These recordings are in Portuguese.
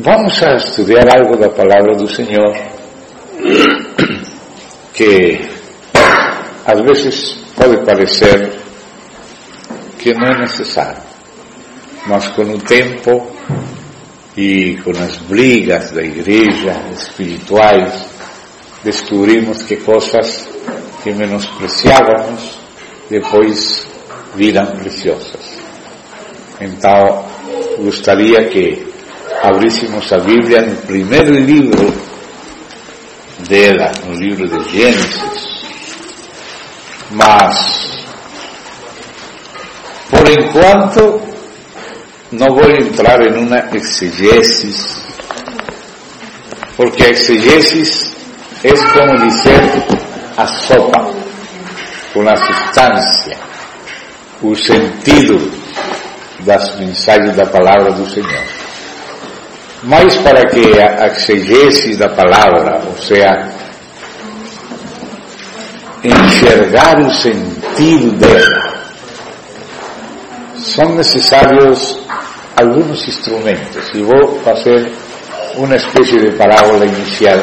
Vamos a estudiar algo da palavra do Senhor que às vezes pode parecer que não é necessário, mas com o tempo e com as brigas da igreja espirituais descobrimos que coisas que menospreciávamos depois viram preciosas. Então gostaria que abríssemos a Bíblia no primeiro livro dela, no livro de Gênesis, mas por enquanto não vou entrar em uma exegesis, porque a exegesis é como dizer a sopa, com a substância, o sentido das mensagens da palavra do Senhor. Mas para que a exegese da palavra, ou seja, enxergar o sentido dela, são necessários alguns instrumentos. E vou fazer uma espécie de parábola inicial.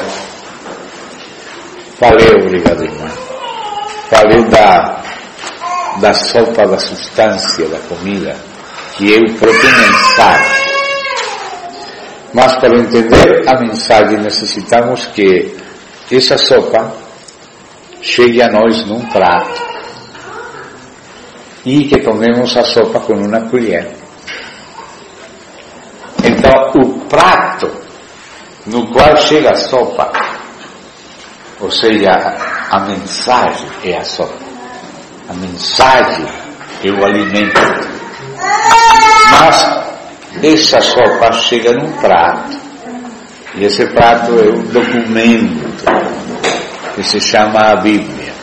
Falei, obrigado, irmã. Falei da sopa, da substância, da comida, que é o próprio mensagem. Mas para entender a mensagem necessitamos que essa sopa chegue a nós num prato e que tomemos a sopa com uma colher. Então o prato no qual chega a sopa, ou seja, a mensagem é a sopa, a mensagem é o alimento, mas essa sopa chega num prato, e esse prato é um documento que se chama a Bíblia.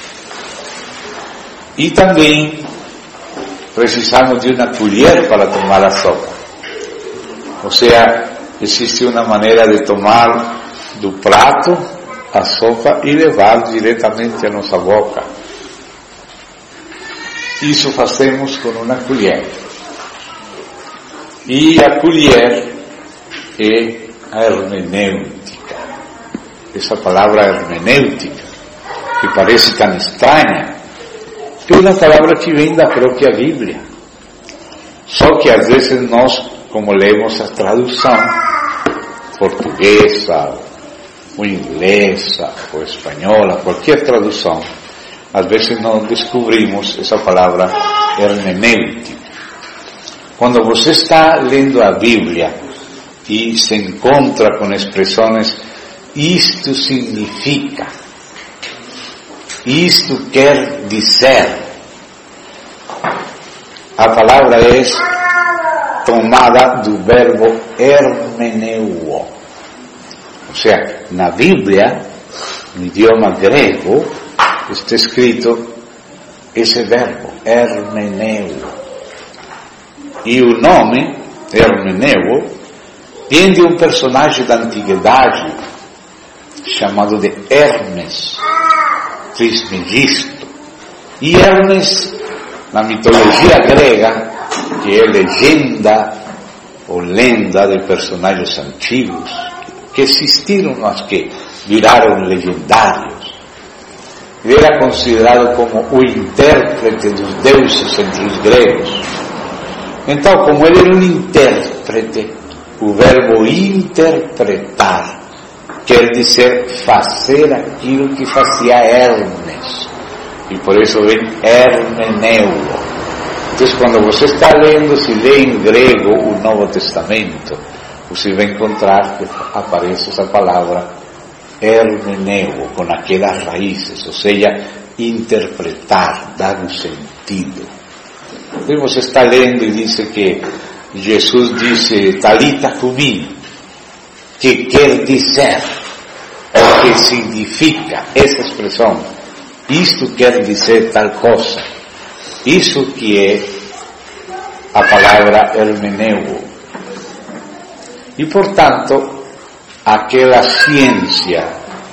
E também precisamos de uma colher para tomar a sopa, ou seja, existe uma maneira de tomar do prato a sopa e levar diretamente à nossa boca. Isso fazemos com uma colher. E a colher é a hermenêutica. Essa palavra hermenêutica, que parece tão estranha, é uma palavra que vem da própria Bíblia. Só que às vezes nós, como lemos a tradução portuguesa, ou inglesa, ou espanhola, qualquer tradução, às vezes não descobrimos essa palavra hermenêutica. Quando você está lendo a Bíblia e se encontra com expressões, isto significa, isto quer dizer, a palavra é tomada do verbo hermeneuo. Ou seja, na Bíblia, no idioma grego, está escrito esse verbo, hermeneuo. E o nome, Hermeneu, vem de um personagem da antiguidade chamado de Hermes Trismegisto. E Hermes, na mitologia grega, que é legenda ou lenda de personagens antigos que existiram, mas que viraram legendários, ele era considerado como o intérprete dos deuses entre os gregos. Então, como ele era um intérprete, o verbo interpretar quer dizer fazer aquilo que fazia Hermes, e por isso vem hermeneuo. Então, quando você está lendo, se lê em grego o Novo Testamento, você vai encontrar que aparece essa palavra hermeneuo, com aquelas raízes, ou seja, interpretar, dar um sentido. E você está lendo e diz que Jesus disse Talita cumi, que quer dizer, o que significa essa expressão, isto quer dizer tal coisa, isso que é a palavra hermeneuo. E portanto, aquela ciência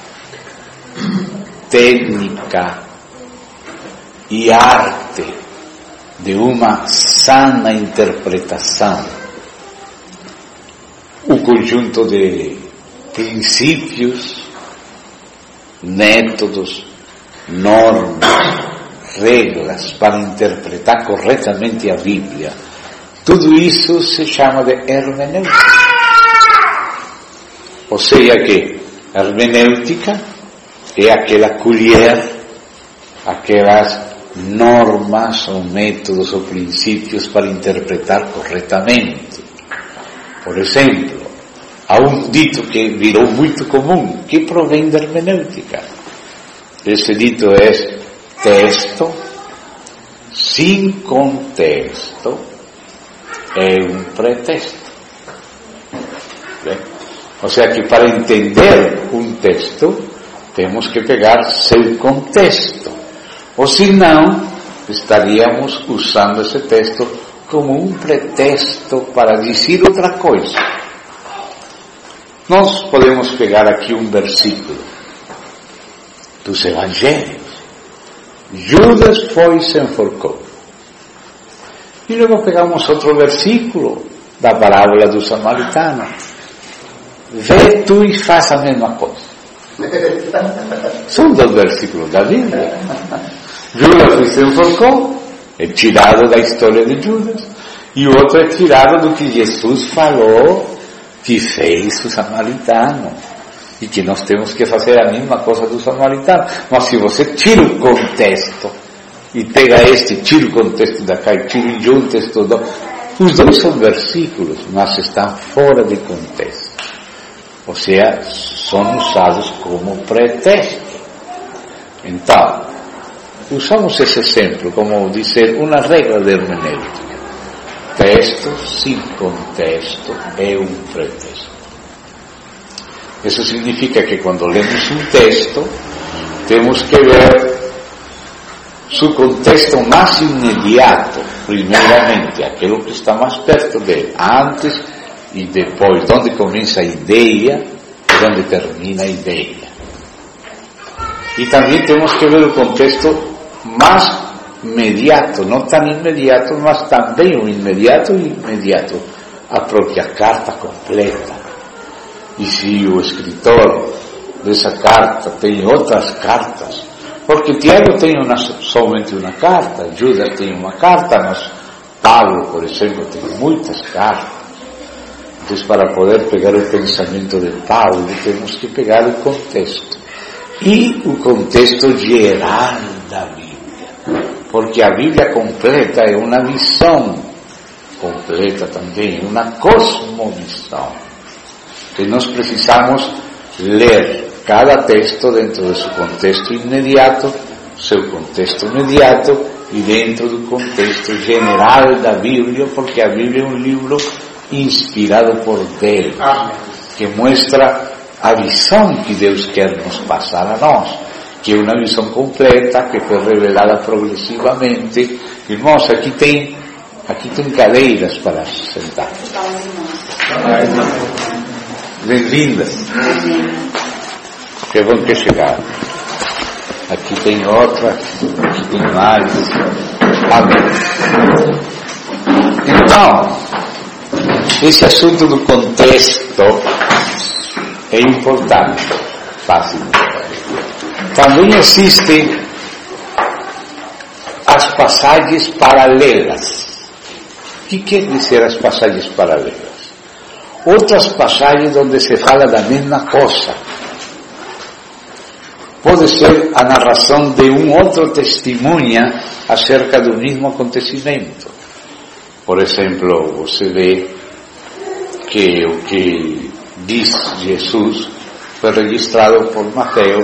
técnica e arte de uma sana interpretação o conjunto de princípios, métodos, normas, regras para interpretar corretamente a Bíblia. Tudo isso se chama de hermenêutica. Ou seja que hermenêutica é aquela colher, aquelas normas ou métodos ou princípios para interpretar corretamente. Por exemplo, há um dito que virou muito comum, que provém da hermenêutica. Esse dito é: texto sem contexto é um pretexto. Bem? Ou seja que para entender um texto temos que pegar seu contexto, ou senão estaríamos usando esse texto como um pretexto para dizer outra coisa. Nós podemos pegar aqui um versículo dos Evangelhos. Judas foi e se enforcou. E logo pegamos outro versículo da parábola do samaritano. Vê tu e faz a mesma coisa. São dois versículos da Bíblia. Judas foi e se enforcou, é tirado da história de Judas, e o outro é tirado do que Jesus falou que fez o samaritano, e que nós temos que fazer a mesma coisa do samaritano. Mas se você tira o contexto e pega este, tira o contexto da cá e tira e junta estes dois, os dois são versículos, mas estão fora de contexto, ou seja, são usados como pretexto. Então, usamos esse exemplo como dizer uma regra de hermenêutica: texto sem contexto é um pretexto. Isso significa que quando lemos um texto temos que ver seu contexto mais imediato, primeiramente aquilo que está mais perto dele, antes e depois, onde começa a ideia e onde termina a ideia. E também temos que ver o contexto mais imediato, não tão imediato, mas também o imediato e imediato, a própria carta completa. E se o escritor dessa carta tem outras cartas, porque Tiago tem somente uma carta, Judas tem uma carta, mas Paulo, por exemplo, tem muitas cartas. Então, para poder pegar o pensamento de Paulo, temos que pegar o contexto. E o contexto geral da Bíblia, porque a Bíblia completa é uma visão completa também, uma cosmovisão, que nós precisamos ler cada texto dentro do seu contexto imediato, seu contexto imediato e dentro do contexto general da Bíblia, porque a Bíblia é um livro inspirado por Deus, que mostra a visão que Deus quer nos passar a nós, que é uma visão completa, que foi revelada progressivamente. Irmãos, aqui tem cadeiras para sentar. Bem-vindas. Que bom que chegaram. Aqui tem outra, aqui tem mais. Amém. Então, esse assunto do contexto é importante, fácil. Também existem as passagens paralelas. O que quer dizer as passagens paralelas? Outras passagens onde se fala da mesma coisa. Pode ser a narração de um outro testemunha acerca do mesmo acontecimento. Por exemplo, você vê que o que diz Jesus foi registrado por Mateus,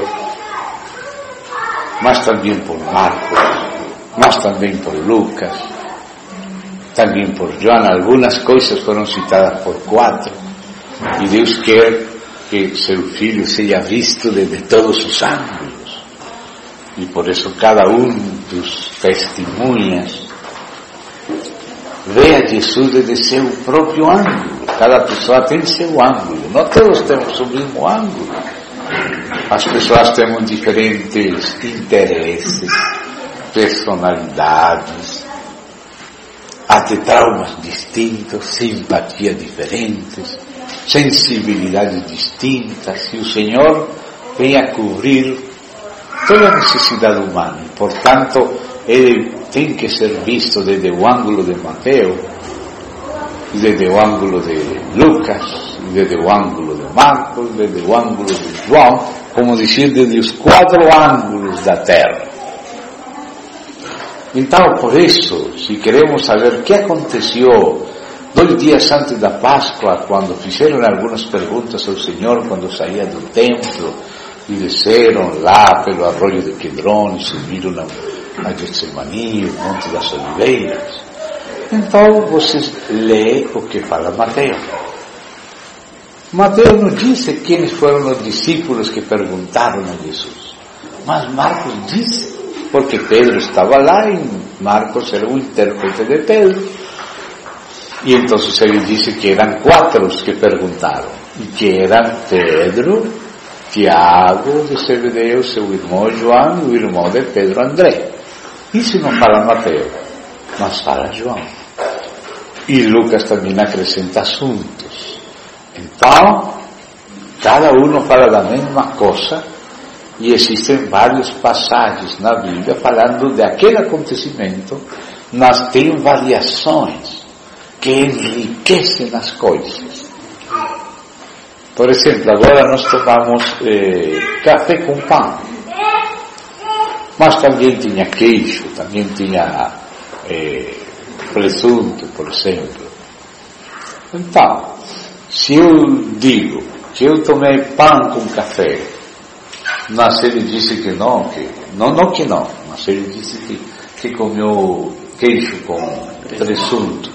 mas também por Marcos, mas também por Lucas, também por João. Algumas coisas foram citadas por 4, e Deus quer que seu Filho seja visto desde todos os ângulos, e por isso cada um dos testemunhas vê a Jesus desde seu próprio ângulo. Cada pessoa tem seu ângulo, não todos temos o mesmo ângulo. As pessoas temos diferentes interesses, personalidades, até traumas distintos, simpatias diferentes. sensibilidades distintas, e o Senhor vem a cobrir toda a necessidade humana. Portanto, ele tem que ser visto desde o ângulo de Mateus, desde o ângulo de Lucas, desde o ângulo de Marcos, desde o ângulo de João, como dizer, desde os 4 ângulos da terra. Então, por isso, se queremos saber o que aconteceu 2 dias antes da Páscoa, quando fizeram algumas perguntas ao Senhor, quando saía do templo, e desceram lá pelo arroio de Quedrón, e subiram a Getsemaní, o Monte das Oliveiras. Então, vocês leem o que fala Mateus. Mateus não disse quem foram os discípulos que perguntaram a Jesus, mas Marcos disse, porque Pedro estava lá e Marcos era o intérprete de Pedro. E então ele disse que eram 4 os que perguntaram, e que eram Pedro, Tiago de Zebedeu, seu irmão João, e o irmão de Pedro, André. Isso não fala Mateus, mas fala João. E Lucas também acrescenta assuntos. Então, cada um fala da mesma coisa, e existem várias passagens na Bíblia falando de aquele acontecimento, mas tem variações que enriquecem as coisas. Por exemplo, agora nós tomamos café com pão, mas também tinha queijo, também tinha presunto, por exemplo. Então, se eu digo que eu tomei pão com café, mas ele disse que não, mas ele disse que comeu queijo com presunto,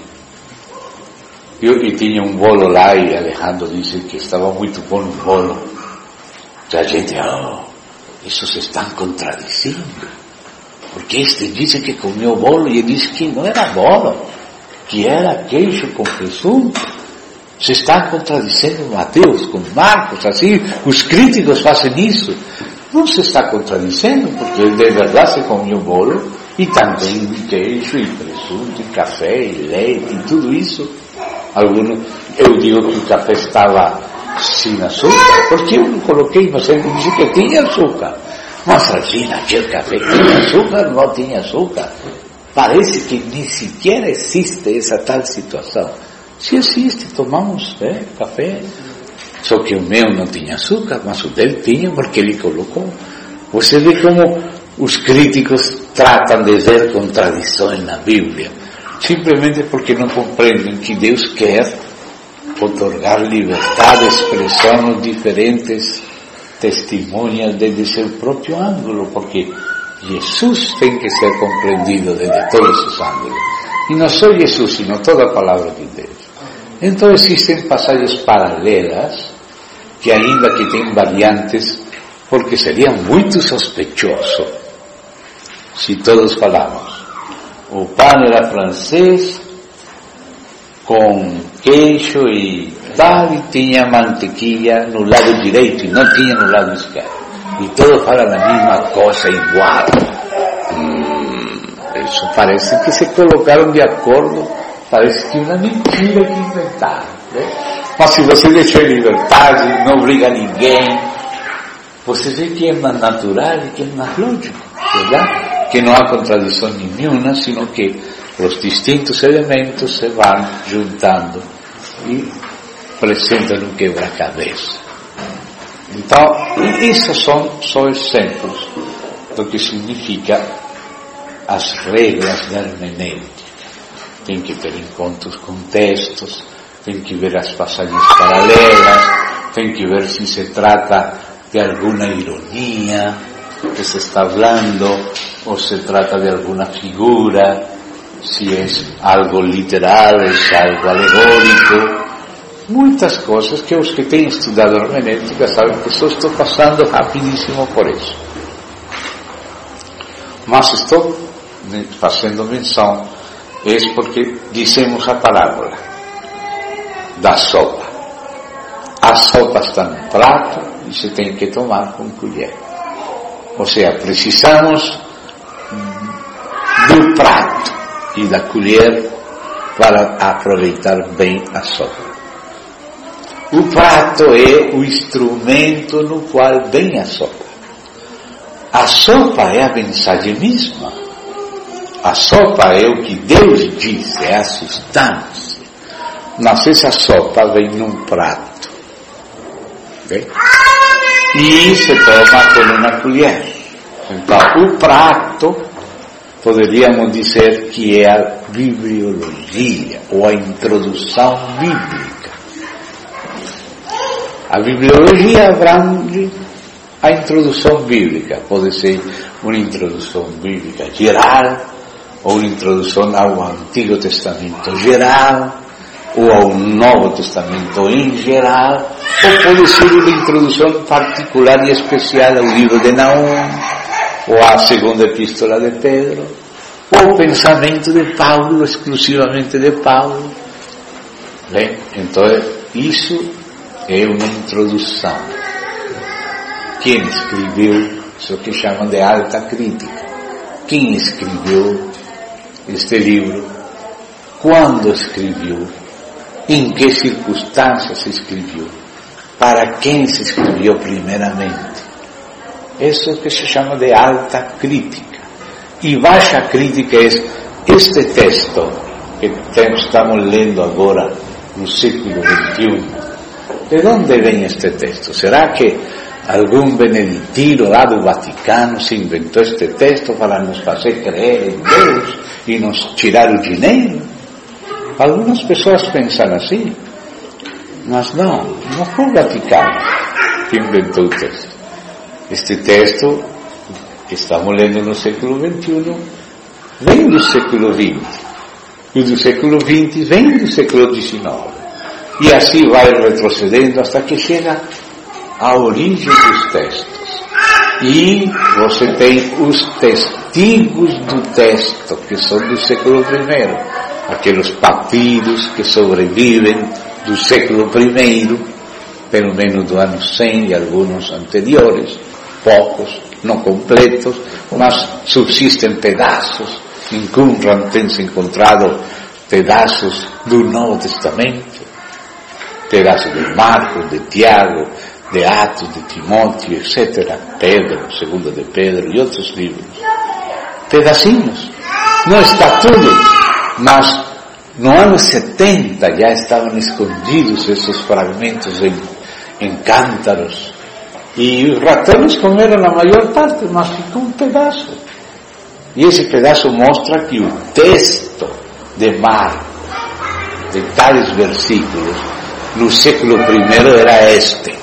e tinha um bolo lá, e Alejandro disse que estava muito bom o bolo. E a gente, isso se estão contradizendo, porque este disse que comeu bolo e ele disse que não era bolo, que era queijo com presunto. Se está contradizendo Mateus com Marcos, assim, os críticos fazem isso. Não se está contradizendo, porque ele de verdade se comeu bolo, e também queijo, e presunto, e café, e leite, e tudo isso. Eu digo que o café estava sem açúcar, porque eu não coloquei, mas ele disse que tinha açúcar. Mas imagina, aquele café tinha açúcar, não tinha açúcar. Parece que nem sequer existe essa tal situação. Se existe, tomamos café, só que o meu não tinha açúcar, mas o dele tinha, porque ele colocou. Você vê como os críticos tratam de ver contradições na Bíblia, simplesmente porque não compreendem que Deus quer otorgar liberdade de expressão nos diferentes testemunhas desde seu próprio ângulo, porque Jesus tem que ser compreendido desde todos os ângulos, e não só Jesus, sino toda a palavra de Deus. Então existem passagens paralelas, que ainda que têm variantes, porque seria muito sospechoso se todos falamos. O pão era francês, com queijo e tal, e tinha mantequilla no lado direito, e não tinha no lado esquerdo. E todos falam a mesma coisa, igual. Isso parece que se colocaram de acordo, parece que uma mentira que inventaram. Mas se você deixa liberdade, não obriga ninguém, você vê que é mais natural e que é mais lógico, verdade? Que não há contradição nenhuma, sino que os distintos elementos se vão juntando e apresentam um quebra-cabeça. Então, esses são só exemplos do que significa as regras da hermenêutica. Tem que ter em conta os contextos, tem que ver as passagens paralelas, tem que ver se se trata de alguma ironia que se está falando, ou se trata de alguma figura, se é algo literal, se é algo alegórico. Muitas coisas que os que têm estudado hermenêutica sabem que só estou passando rapidíssimo por isso. Mas estou fazendo menção, é porque dizemos a parábola da sopa. A sopa está no prato e se tem que tomar com colher. Ou seja, precisamos do prato e da colher para aproveitar bem a sopa. O prato é o instrumento no qual vem a sopa. A sopa é a mensagem mesma. A sopa é o que Deus diz, é a substância. Mas essa sopa vem num prato. Okay? E se toma com uma colher. Então, o prato, poderíamos dizer que é a bibliologia, ou a introdução bíblica. A bibliologia abrange a introdução bíblica. Pode ser uma introdução bíblica geral, ou uma introdução ao Antigo Testamento geral, ou ao Novo Testamento em geral, ou pode ser uma introdução particular e especial ao livro de Naum, ou à segunda epístola de Pedro, ou o pensamento de Paulo, exclusivamente de Paulo. Bem, então isso é uma introdução. Quem escreveu isso que chamam de alta crítica? Quem escreveu este livro? Quando escreveu? Em que circunstâncias se escreveu? Para quem se escreveu primeiramente? Isso que se chama de alta crítica. E baixa crítica é este texto que estamos lendo agora no século XXI. De onde vem este texto? Será que algum beneditino lá do Vaticano se inventou este texto para nos fazer crer em Deus e nos tirar o dinheiro? Algumas pessoas pensam assim, mas não foi o Vaticano que inventou o texto. Este texto que estamos lendo no século XXI vem do século XX, e do século XX vem do século XIX, e assim vai retrocedendo até que chega à origem dos textos. E você tem os testigos do texto, que são do século I, aqueles papiros que sobrevivem do século I, pelo menos do ano 100 e alguns anteriores, poucos, não completos, mas subsistem pedaços. Em Qumran tem-se encontrado pedaços do Novo Testamento, pedaços de Marcos, de Tiago, de Atos, de Timóteo, etc. Pedro, Segunda de Pedro e outros livros. Pedacinhos. Não está tudo, mas no ano 70 já estavam escondidos esses fragmentos em cântaros. E os ratones comeram a maior parte, mas ficou um pedaço. E esse pedaço mostra que o texto de Marcos, de tais versículos, no século I era este.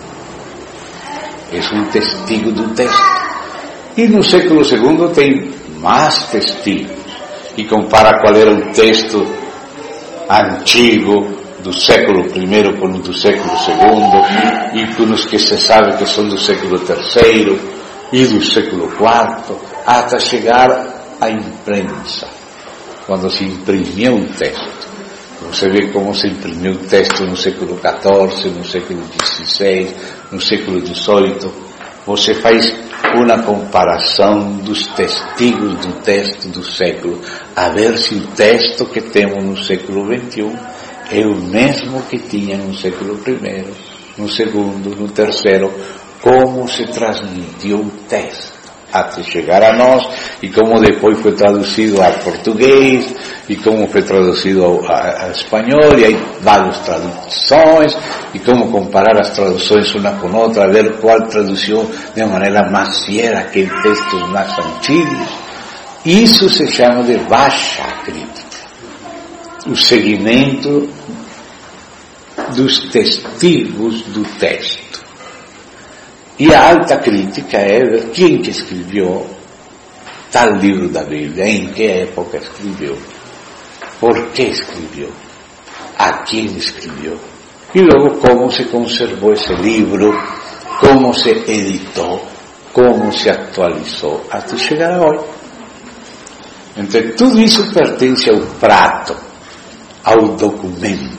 É um testigo do texto. E no século II tem mais testigos. E compara qual era o texto antigo do século I com o do século II, e com os que se sabe que são do século III e do século IV, até chegar à imprensa, quando se imprimiu o texto. Você vê como se imprimiu o texto no século XIV, no século XVI, no século XVIII. Você faz uma comparação dos testigos do texto do século, a ver se o texto que temos no século XXI é o mesmo que tinha no século I, no segundo, no terceiro, como se transmitiu o texto até chegar a nós, e como depois foi traduzido ao português, e como foi traduzido a espanhol, e aí várias traduções, e como comparar as traduções uma com outra, ver qual traduziu de maneira mais fiel aqueles textos mais antigos. Isso se chama de baixa crítica. O seguimento dos testigos do texto. E a alta crítica é ver quem que escreveu tal livro da Bíblia, em que época escreveu, por que escreveu, a quem escreveu, e logo como se conservou esse livro, como se editou, como se atualizou, até chegar a hoje. Então tudo isso pertence ao prato, ao documento.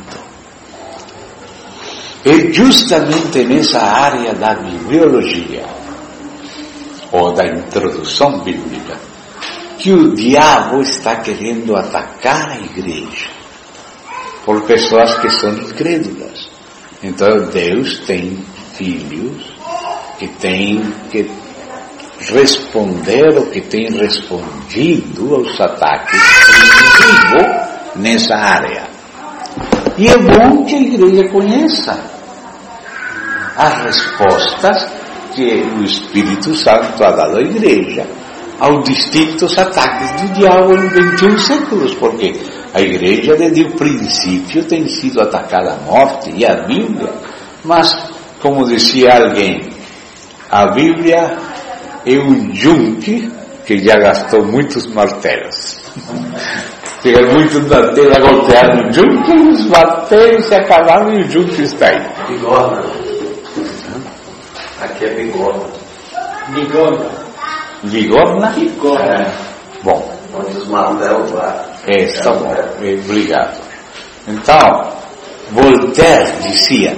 É justamente nessa área da bibliologia, ou da introdução bíblica, que o diabo está querendo atacar a igreja, por pessoas que são incrédulas. Então Deus tem filhos que têm que responder ou que têm respondido aos ataques do inimigo nessa área. E é bom que a igreja conheça as respostas que o Espírito Santo ha dado à igreja aos distintos ataques do diabo em 21 séculos, porque a igreja desde o princípio tem sido atacada à morte, e a Bíblia, mas como dizia alguém, a Bíblia é um yunque que já gastou muitos martelos. Chega muitos martelos a golpear no yunque, os martelos se acabaram e o yunque está aí. Bigorna. Aqui é bigorna. Bigorna. Bigorna? Bigorna. Bom. Onde os martelos lá. Está bom. Obrigado. Então, Voltaire dizia,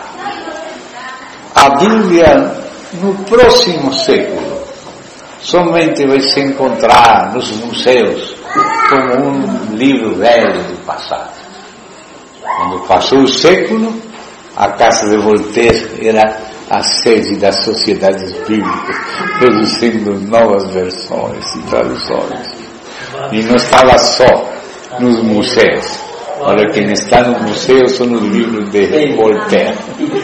a Bíblia no próximo século somente vai se encontrar nos museus como um livro velho do passado. Quando passou o século, a casa de Voltaire era a sede das sociedades bíblicas, produzindo novas versões e traduções. E não estava só nos museus. Agora quem está no museu são os livros de Voltaire.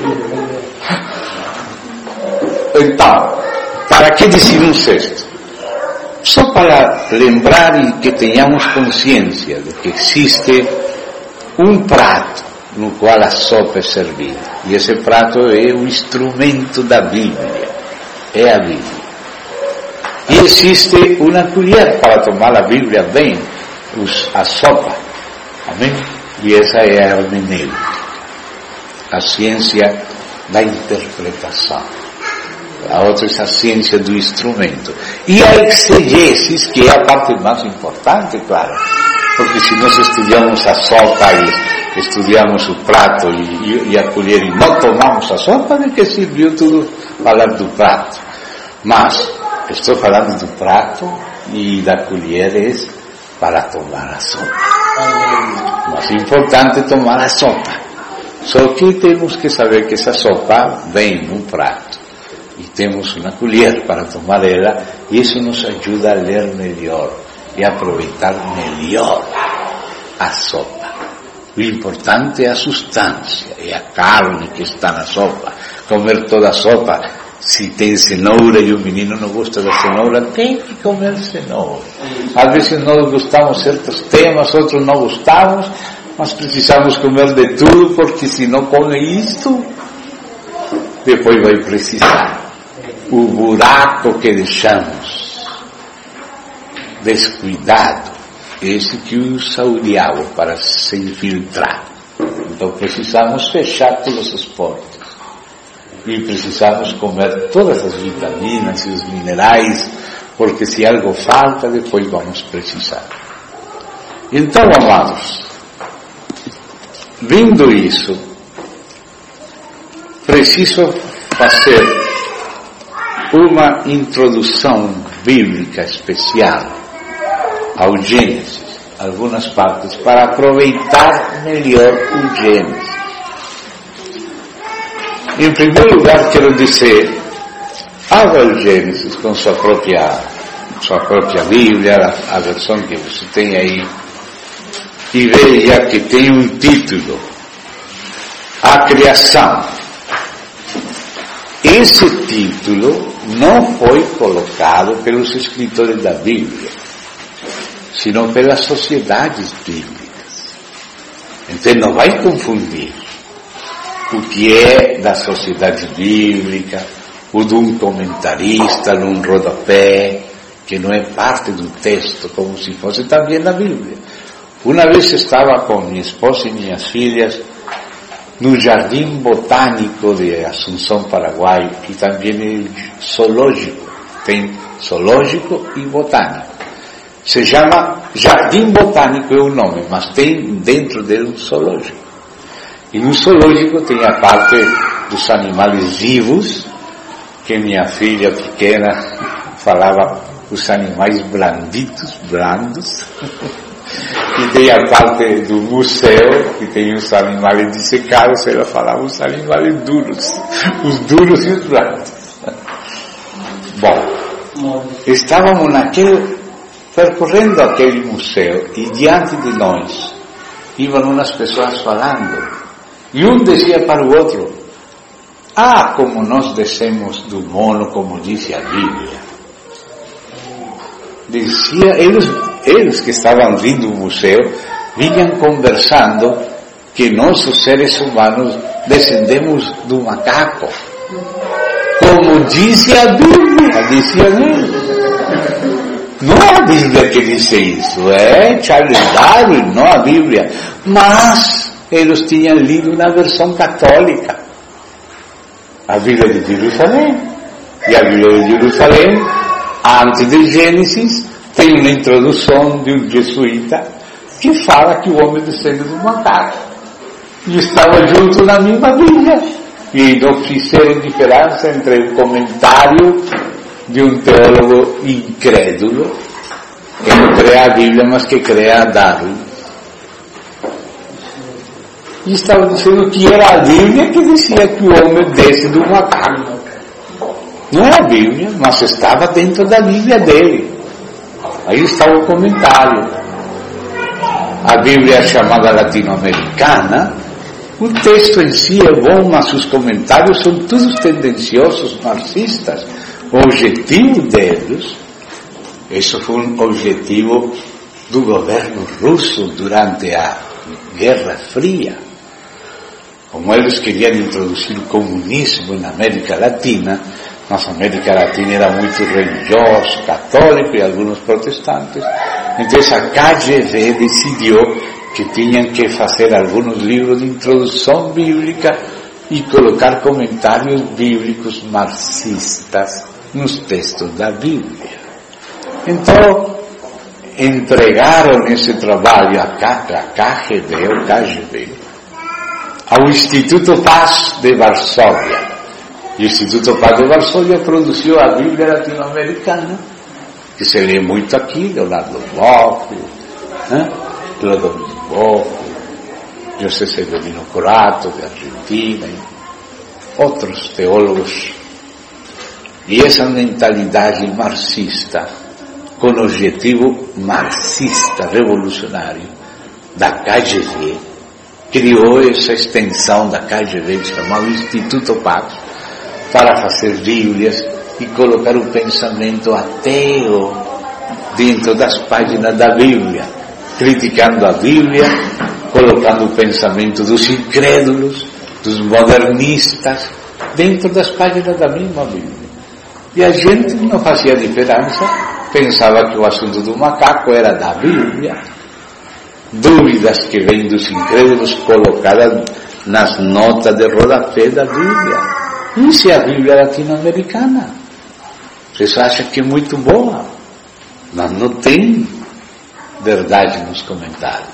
Então, para que dizer um sexto? Só para lembrar e que tenhamos consciência de que existe um prato no qual a sopa é servida. E esse prato é o instrumento da Bíblia. É a Bíblia. E existe uma colher para tomar a Bíblia bem, a sopa. Amém? E essa é a hermenêutica, a ciência da interpretação. A outra é a ciência do instrumento. E a exegesis, que é a parte mais importante, claro. Porque se nós estudamos a sopa e estudamos o prato e a colher e não tomamos a sopa, de que serviu tudo falar do prato? Mas estou falando do prato e da colher para tomar a sopa. Mas é importante tomar a sopa. Só que temos que saber que essa sopa vem num prato. E temos uma colher para tomar ela, e isso nos ajuda a ler melhor e a aproveitar melhor a sopa. O importante é a substância, é a carne que está na sopa. Comer toda a sopa, se tem cenoura e o menino não gosta da cenoura, tem que comer cenoura. Às vezes nós gostamos de certos temas, outros não gostamos, mas precisamos comer de tudo, porque se não come isto, depois vai precisar. O buraco que deixamos descuidado, esse que usa o diabo para se infiltrar. Então precisamos fechar todas as portas e precisamos comer todas as vitaminas e os minerais, porque se algo falta, depois vamos precisar. Então, amados, vindo isso, preciso fazer uma introdução bíblica especial ao Gênesis, algumas partes, para aproveitar melhor o Gênesis. Em primeiro lugar, quero dizer, abra o Gênesis com sua própria Bíblia, a versão que você tem aí, e veja que tem um título, A Criação. Esse título não foi colocado pelos escritores da Bíblia, sino pelas sociedades bíblicas. Então não vai confundir o que é da sociedade bíblica, o de um comentarista num rodapé, que não é parte do texto, como se fosse também na Bíblia. Uma vez estava com minha esposa e minhas filhas no Jardim Botânico de Assunção, Paraguai, que também é zoológico. Tem zoológico e botânico. Se chama Jardim Botânico, é o nome, mas tem dentro dele um zoológico. E no zoológico tem a parte dos animais vivos, que minha filha pequena falava os animais blanditos, blandos. E tem a parte do museu, que tem os animais dissecados, ela falava os animais duros, os duros e os bravos. Bom, estávamos percorrendo aquele museu e diante de nós iam umas pessoas falando e um dizia para o outro: ah, como nós descemos do mono, como diz a Bíblia. Dizia, eles que estavam vindo do museu vinham conversando que nós, os seres humanos, descendemos do macaco, como diz a Bíblia, dizia eles. Não é a Bíblia que diz isso, é Charles Darwin, não a Bíblia. Mas eles tinham lido na versão católica, a Bíblia de Jerusalém. E a Bíblia de Jerusalém, antes de Gênesis, tem uma introdução de um jesuíta que fala que o homem descende do macaco. E estava junto na mesma Bíblia. E não fizeram diferença entre o comentário de um teólogo incrédulo, que não crê a Bíblia, mas que crê a Darwin. E estava dizendo que era a Bíblia que dizia que o homem desce do macaco. Não é a Bíblia, mas estava dentro da Bíblia dele. Aí está o comentário. A Bíblia é chamada latino-americana. O texto em si é bom, mas os comentários são todos tendenciosos, marxistas. O objetivo deles, isso foi um objetivo do governo russo durante a Guerra Fria. Como eles queriam introduzir o comunismo na América Latina, nossa América Latina era muito religioso, católico e alguns protestantes, então a KGB decidiu que tinham que fazer alguns livros de introdução bíblica e colocar comentários bíblicos marxistas nos textos da Bíblia. Então, entregaram esse trabalho a KGB, ao Instituto Paz de Varsóvia. E o Instituto Paz de Varsóvia produziu a Bíblia latino-americana, que se lê muito aqui, Leonardo Boff, Clodovis Boff, José Severino Corato, de Argentina, e outros teólogos. E essa mentalidade marxista, com o objetivo marxista revolucionário da KGB, criou essa extensão da KGB chamada Instituto Paz, para fazer Bíblias e colocar o pensamento ateu dentro das páginas da Bíblia, criticando a Bíblia, colocando o pensamento dos incrédulos, dos modernistas, dentro das páginas da mesma Bíblia. E a gente não fazia diferença, pensava que o assunto do macaco era da Bíblia. Dúvidas que vêm dos incrédulos colocadas nas notas de rodapé da Bíblia. Isso é a Bíblia latino-americana. Vocês acham que é muito boa, mas não tem verdade nos comentários.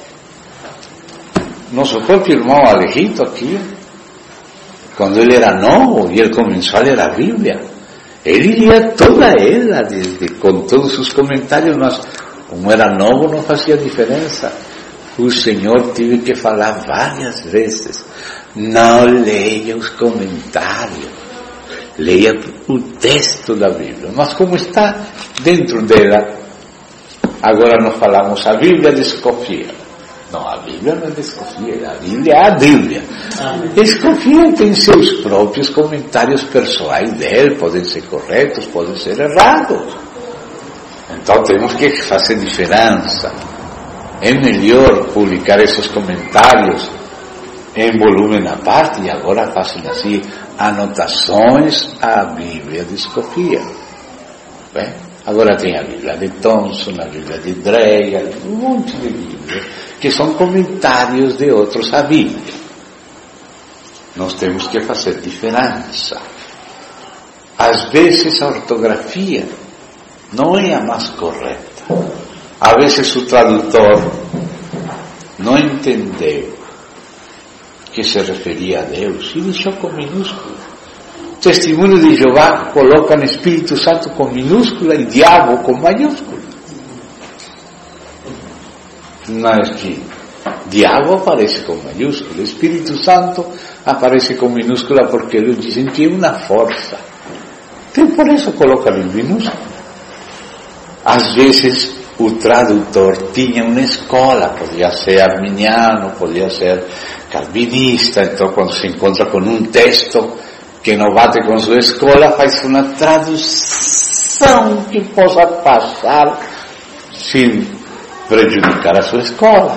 Nosso próprio irmão Alejito aqui, quando ele era novo e ele começou a ler a Bíblia, ele lia toda ela, com todos os comentários, mas como era novo não fazia diferença. O Senhor teve que falar várias vezes: não leia os comentários, leia o texto da Bíblia. Mas como está dentro dela, agora nós falamos, a Bíblia desconfia. Não, a Bíblia não desconfia, a Bíblia é a Bíblia. Desconfia, tem seus próprios comentários pessoais dele, podem ser corretos, podem ser errados. Então temos que fazer diferença. É melhor publicar esses comentários em volume à parte, e agora fazem assim anotações à Bíblia desconfia. Bem, agora tem a Bíblia de Thompson, a Bíblia de Dreyer, um monte de Bíblias que são comentários de outros à Bíblia. Nós temos que fazer diferença. Às vezes a ortografia não é a mais correta. Às vezes o tradutor não entendeu que se referia a Deus e deixou com minúscula. Testemunho de Jeová coloca no Espírito Santo com minúscula e diabo com maiúscula. mas diabo aparece com maiúscula, Espírito Santo aparece com minúscula porque eles dizem que é uma força. Então por isso colocam em minúscula. Às vezes o tradutor tinha uma escola, podia ser arminiano, podia ser calvinista, então quando se encontra com um texto que não bate com sua escola, faz uma tradução que possa passar sem prejudicar a sua escola.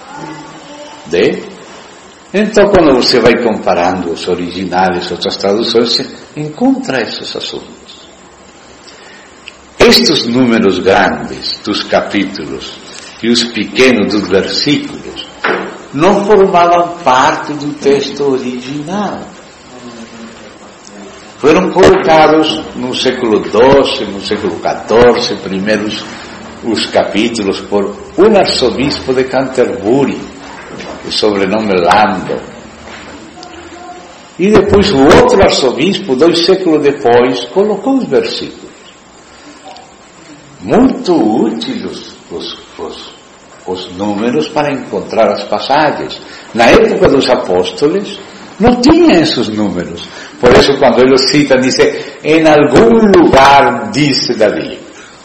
Então quando você vai comparando os originais, outras traduções, você encontra esses assuntos. Estes números grandes dos capítulos e os pequenos dos versículos não formavam parte do texto original. Foram colocados no século XII, no século XIV, primeiros os capítulos, por um arcebispo de Canterbury, de sobrenome Landon. E depois o outro arcebispo, 2 séculos depois, colocou os versículos. Muito úteis os números para encontrar as passagens. Na época dos apóstolos não tinha esses números. Por isso quando eles citam, dizem, em algum lugar disse Davi.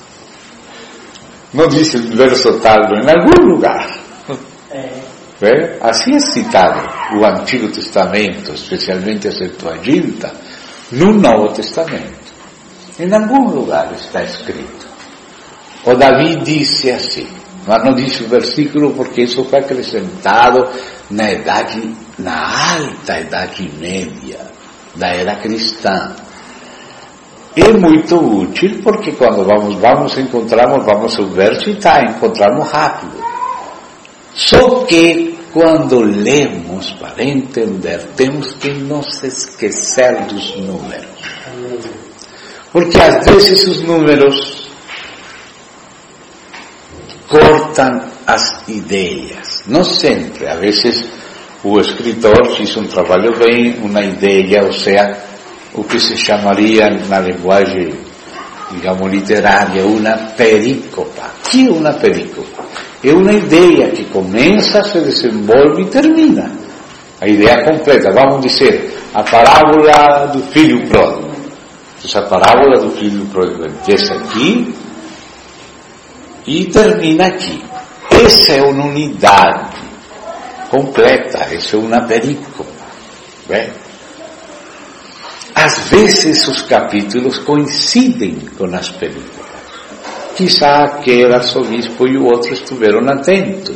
Não diz o verso tal, em algum lugar. Assim é citado o Antigo Testamento, especialmente a Septuaginta, no Novo Testamento. Em algum lugar está escrito. O Davi disse assim, mas não disse o versículo porque isso foi acrescentado na alta Idade Média, da era cristã. É muito útil porque quando vamos ao verso e encontramos rápido. Só que quando lemos para entender, temos que não se esquecer dos números. Porque às vezes os números cortam as ideias. Não sempre. A vezes o escritor fez um trabalho bem, uma ideia, ou seja, o que se chamaria na linguagem, digamos, literária, uma perícopa. O que é uma perícopa? É uma ideia que começa, se desenvolve e termina. A ideia completa. Vamos dizer, a parábola do filho pródigo. Então, a parábola do filho pródigo empieza aqui e termina aqui. Essa é uma unidade completa, essa é uma perícopa. Bem? Às vezes os capítulos coincidem com as perícopas. Quizá aquele arcebispo e o outro estiveram atentos.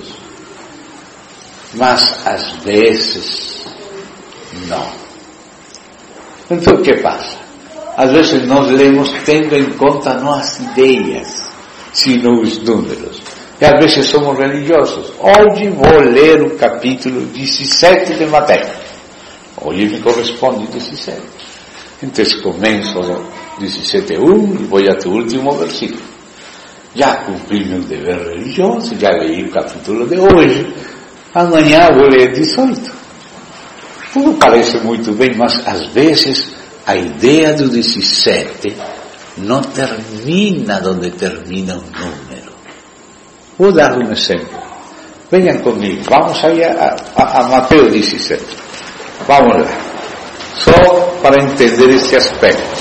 Mas às vezes não. Então o que passa? Às vezes nós lemos tendo em conta não as ideias, sino os números. E às vezes somos religiosos. Hoje vou ler o capítulo 17 de Mateus. Hoje me corresponde 17. Então começo 17:1 e vou até o último versículo. Já cumpri meu dever religioso, já leí o capítulo de hoje. Amanhã vou ler 18. Tudo parece muito bem, mas às vezes a ideia do 17 não termina onde termina o número. Vou dar um exemplo. Venham comigo, vamos aí a Mateus 17. Vamos lá. Só para entender esse aspecto.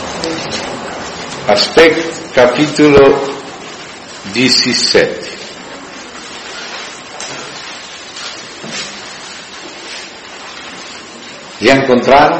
Capítulo 17. Já encontraram?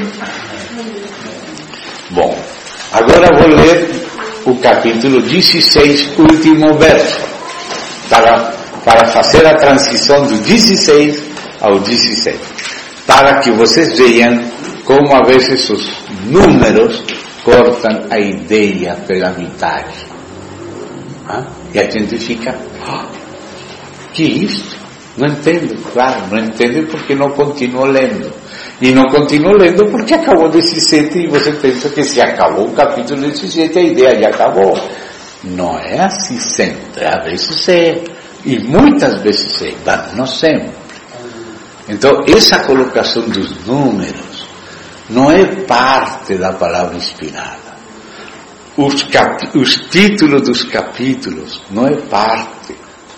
Bom, agora vou ler o capítulo 16, último verso, para fazer a transição do 16 ao 17, para que vocês vejam como a vezes os números cortam a ideia pela metade. E a gente fica, que isso? Não entendo, claro, não entendo porque não continuo lendo. E não continuo lendo porque acabou 17 e você pensa que se acabou o capítulo 17 a ideia já acabou. Não é assim sempre, às vezes é, e muitas vezes é, mas não sempre. Então essa colocação dos números não é parte da palavra inspirada. Os títulos dos capítulos não é parte.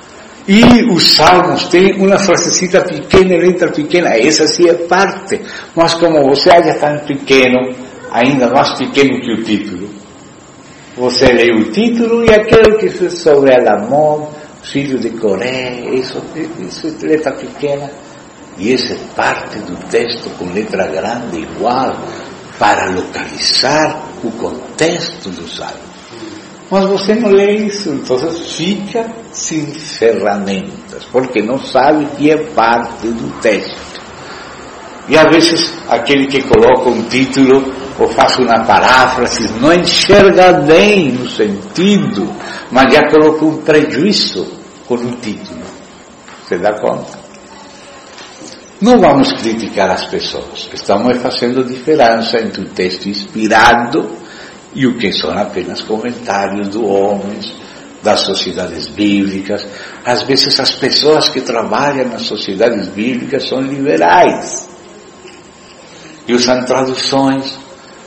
E os salmos têm uma frasecita pequena, letra pequena, essa sim é parte. Mas como você acha tão pequeno, ainda mais pequeno que o título, você lê o título e aquilo que é sobre Alamón, filho de Coré, isso é letra pequena. E essa é parte do texto com letra grande igual, para localizar o contexto do salmo. Mas você não lê isso, então fica sem ferramentas, porque não sabe que é parte do texto. E às vezes aquele que coloca um título ou faz uma paráfrase não enxerga bem o sentido, mas já colocou um prejuízo com o título. Você dá conta? Não vamos criticar as pessoas, estamos fazendo diferença entre o texto inspirado e o que são apenas comentários de homens, das sociedades bíblicas. Às vezes as pessoas que trabalham nas sociedades bíblicas são liberais e usam traduções,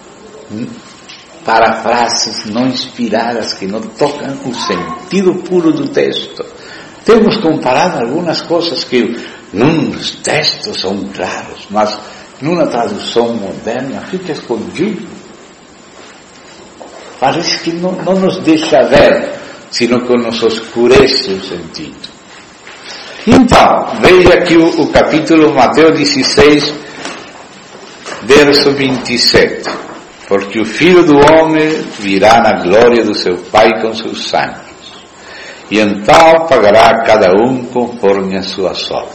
paráfrases não inspiradas, que não tocam o sentido puro do texto. Temos comparado algumas coisas que nos textos são claros, mas numa tradução moderna fica escondido. Parece que não nos deixa ver, sino que nos oscurece o sentido. Então, veja aqui o capítulo Mateus 16, verso 27. Porque o Filho do Homem virá na glória do seu Pai com seus anjos, e então pagará a cada um conforme as suas obras.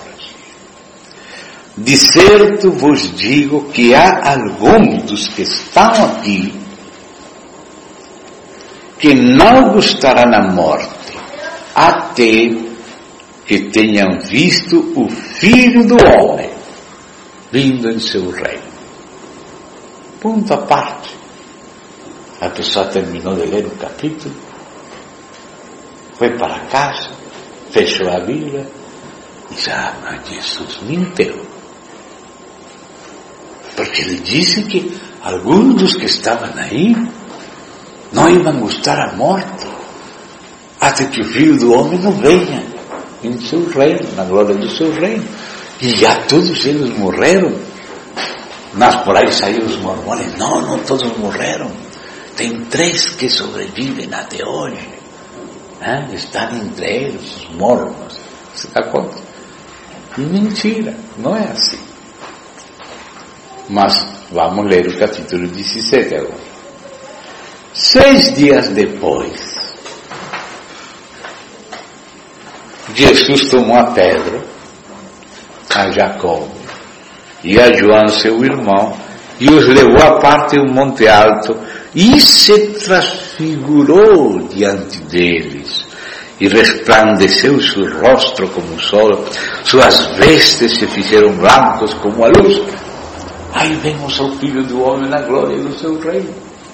De certo vos digo que há alguns dos que estão aqui que não gostarão da morte, até que tenham visto o Filho do Homem vindo em seu reino. Ponto à parte. A pessoa terminou de ler o capítulo, foi para casa, fechou a Bíblia e disse: mas Jesus mentiu. Porque ele disse que alguns dos que estavam aí não iam gostar a morte, até que o Filho do Homem não venha em seu reino, na glória do seu reino. E já todos eles morreram. Mas por aí saíram os mormões: não todos morreram. Tem 3 que sobrevivem até hoje. Estão entre eles, os mormons. Você dá conta? E mentira, não é assim. Mas vamos ler o capítulo 17 agora. 6 dias depois, Jesus tomou a Pedro, a Jacó e a João, seu irmão, e os levou à parte de um monte alto, e se transfigurou diante deles, e resplandeceu seu rosto como o sol, suas vestes se fizeram brancos como a luz. Aí vemos ao Filho do Homem na glória do seu reino.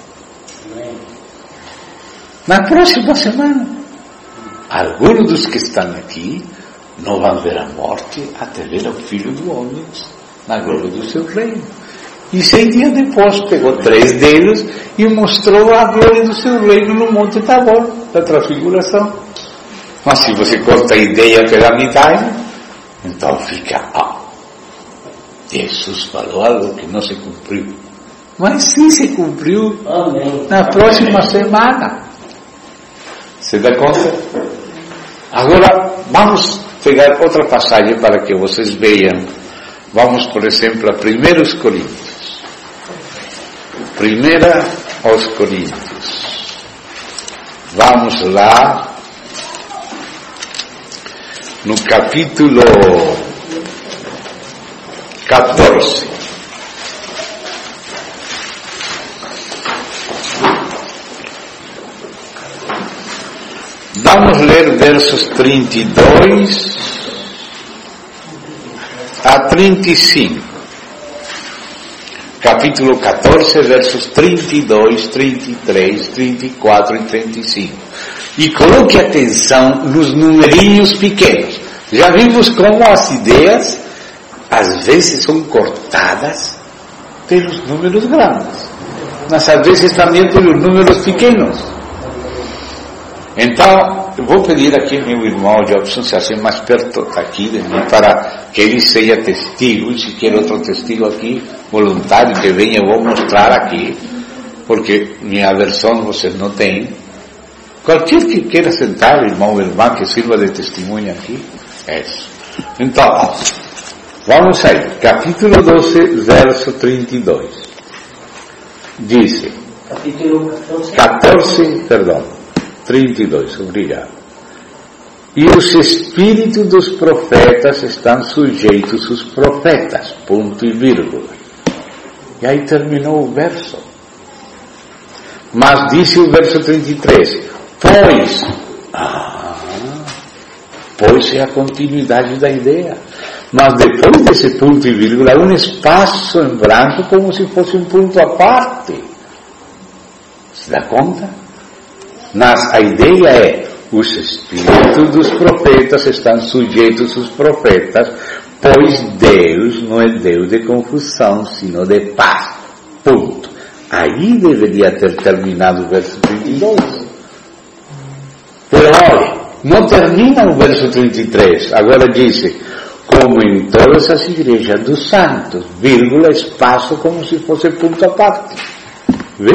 Na próxima semana, alguns dos que estão aqui não vão ver a morte até ver o Filho do Homem na glória do seu reino. E 6 dias depois pegou 3 deles e mostrou a glória do seu reino no Monte Tabor, da transfiguração. Mas se você corta a ideia pela metade, então fica: Jesus falou algo que não se cumpriu. Mas sim se cumpriu. Na próxima semana. Você dá conta? Agora vamos pegar outra passagem para que vocês vejam. Vamos, por exemplo, a 1 Coríntios. 1 aos Coríntios. Vamos lá no capítulo 14. Vamos ler versos 32 a 35. Capítulo 14, versos 32, 33, 34 e 35. E coloque atenção nos numerinhos pequenos. Já vimos como as ideias às vezes são cortadas pelos números grandes, mas às vezes também pelos números pequenos. Então, eu vou pedir aqui ao meu irmão Jobson se assim mais perto aqui de mim, para que ele seja testigo, e se quer outro testigo aqui, voluntário, que venha, eu vou mostrar aqui, porque minha versão vocês não têm. Qualquer que queira sentar, irmão ou irmã, que sirva de testemunha aqui, é isso. Então, vamos aí, capítulo 12, verso 32. Diz, Capítulo 32, obrigado. E os espíritos dos profetas estão sujeitos aos profetas, ponto e vírgula. E aí terminou o verso. Mas disse o verso 33, pois é a continuidade da ideia. Mas depois desse ponto e vírgula, um espaço em branco como se fosse um ponto à parte. Se dá conta? Mas a ideia é, os espíritos dos profetas estão sujeitos aos profetas, pois Deus não é Deus de confusão, sino de paz. Ponto. Aí deveria ter terminado o verso 32. Pero olha, não termina o verso 33. Agora diz, como em todas as igrejas dos santos, vírgula, espaço como se fosse ponto à parte. Vê?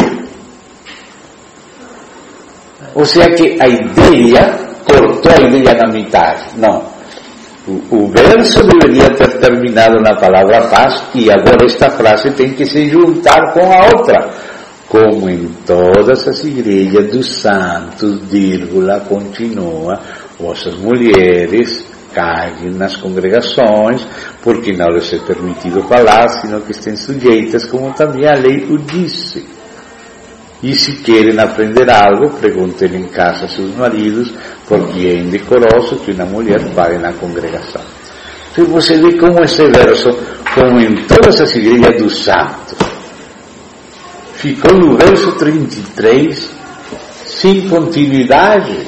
Ou seja que a ideia, cortou a ideia na metade. Não. O verso deveria ter terminado na palavra paz, e agora esta frase tem que se juntar com a outra. Como em todas as igrejas dos santos, vírgula, continua, vossas mulheres caem nas congregações, porque não lhes é permitido falar, sino que estén sujeitas, como também a lei o disse. E se querem aprender algo, perguntem em casa a seus maridos, porque é indecoroso que uma mulher fale na congregação. Então você vê como esse verso, como em todas as igrejas dos santos, ficou no verso 33 sem continuidade.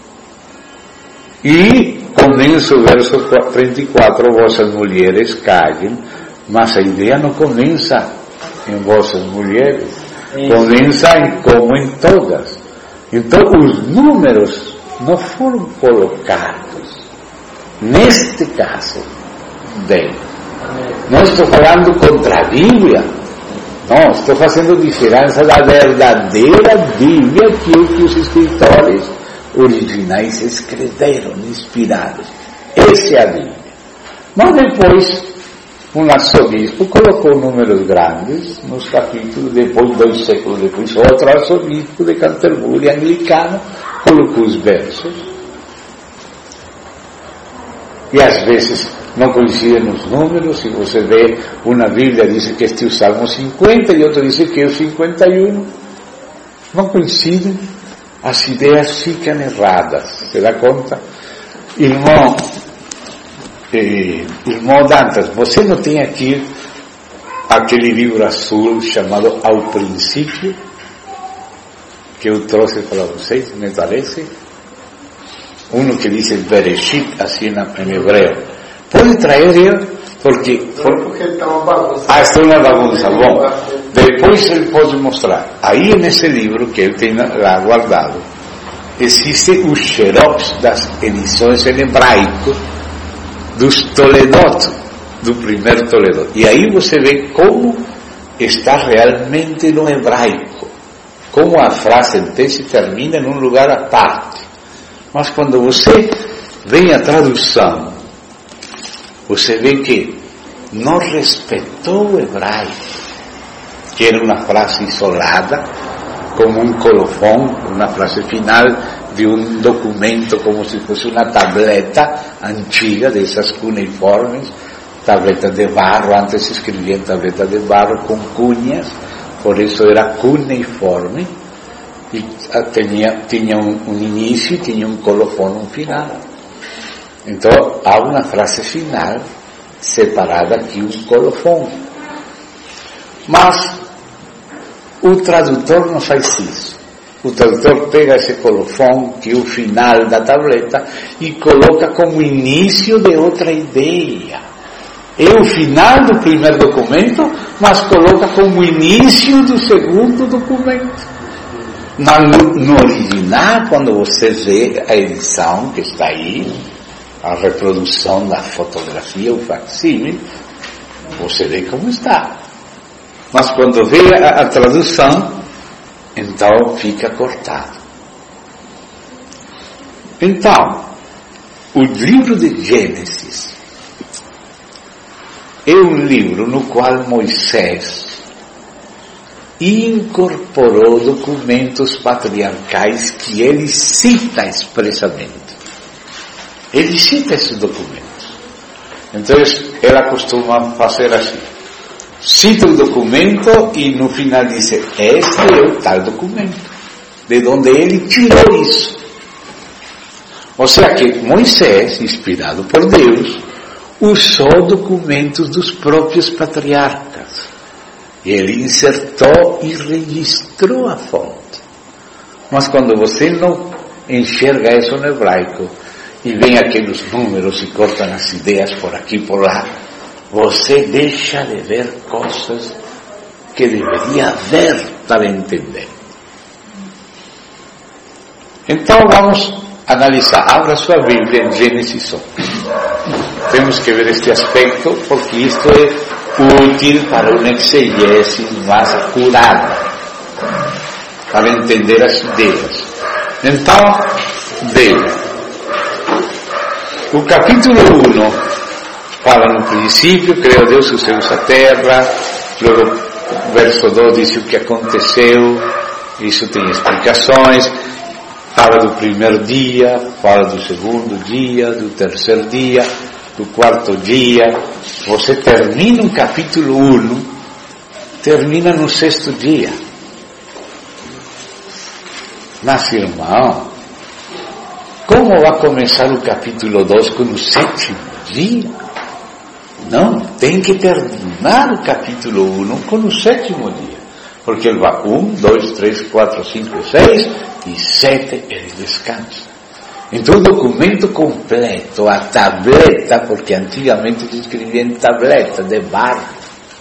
E começa o verso 34, vossas mulheres caem, mas a ideia não começa em vossas mulheres. Começa como em todas. Então os números não foram colocados neste caso bem. Não estou falando contra a Bíblia, não, estou fazendo diferença da verdadeira Bíblia que os escritores originais escreveram, inspirados. Essa é a Bíblia. Mas depois um arcebispo colocou números grandes nos capítulos, depois, 2 séculos depois, outro arcebispo de Canterbury, anglicano, colocou os versos. E às vezes não coincidem os números, e você vê, uma Bíblia diz que este é o Salmo 50 e outra diz que é o 51. Não coincidem, as ideias ficam erradas, se dá conta? Irmão Dantas, você não tem aqui aquele livro azul chamado Ao Princípio, que eu trouxe para vocês, me parece? Um que diz Bereshit, assim em hebreu. Pode trazer ele, porque está uma bagunça. Está uma bagunça. Bom, depois ele pode mostrar. Aí nesse livro que eu tenho lá guardado, existe o xerox das edições em hebraico dos Toledot, do primeiro Toledot. E aí você vê como está realmente no hebraico, como a frase em tese termina em um lugar à parte. Mas quando você vê a tradução, você vê que não respeitou o hebraico, que era uma frase isolada, como um colofão, uma frase final de um documento, como se fosse uma tableta antiga, dessas cuneiformes, tableta de barro, antes se escrevia em tableta de barro com cunhas, por isso era cuneiforme, e tinha um início e tinha um colofão, um final. Então há uma frase final separada aqui, um colofão. Mas o tradutor não faz isso. O tradutor pega esse colofão, que é o final da tableta, e coloca como início de outra ideia. É o final do primeiro documento, mas coloca como início do segundo documento. No original, quando você vê a edição que está aí, a reprodução da fotografia, o facsímile, você vê como está. Mas quando vê a tradução, então fica cortado. Então, o livro de Gênesis é um livro no qual Moisés incorporou documentos patriarcais que ele cita expressamente. Ele cita esses documentos. Então, ela costuma fazer assim. Cita o documento e no final diz, este é o tal documento, de onde ele tirou isso. Ou seja que Moisés, inspirado por Deus, usou documentos dos próprios patriarcas. E ele insertou e registrou a fonte. Mas quando você não enxerga isso no hebraico, e vem aqueles números e cortam as ideias por aqui e por lá, você deixa de ver coisas que deveria ver para entender. Então vamos analisar. Abra sua Bíblia em Gênesis 1. Temos que ver este aspecto porque isto é útil para uma exegese mais acurada, para entender as ideias. Então, veja. O capítulo 1 fala no princípio, criou Deus os céus e a terra, logo verso 2 diz o que aconteceu, isso tem explicações, fala do primeiro dia, fala do segundo dia, do terceiro dia, do quarto dia. Você termina o capítulo 1, termina no sexto dia. Mas, irmão, como vai começar o capítulo 2 com o sétimo dia? Não, tem que terminar o capítulo 1 com o sétimo dia. Porque ele vai 1, 2, 3, 4, 5, 6 e 7 ele descansa. Então o documento completo, a tableta, porque antigamente se escrevia em tableta de barro,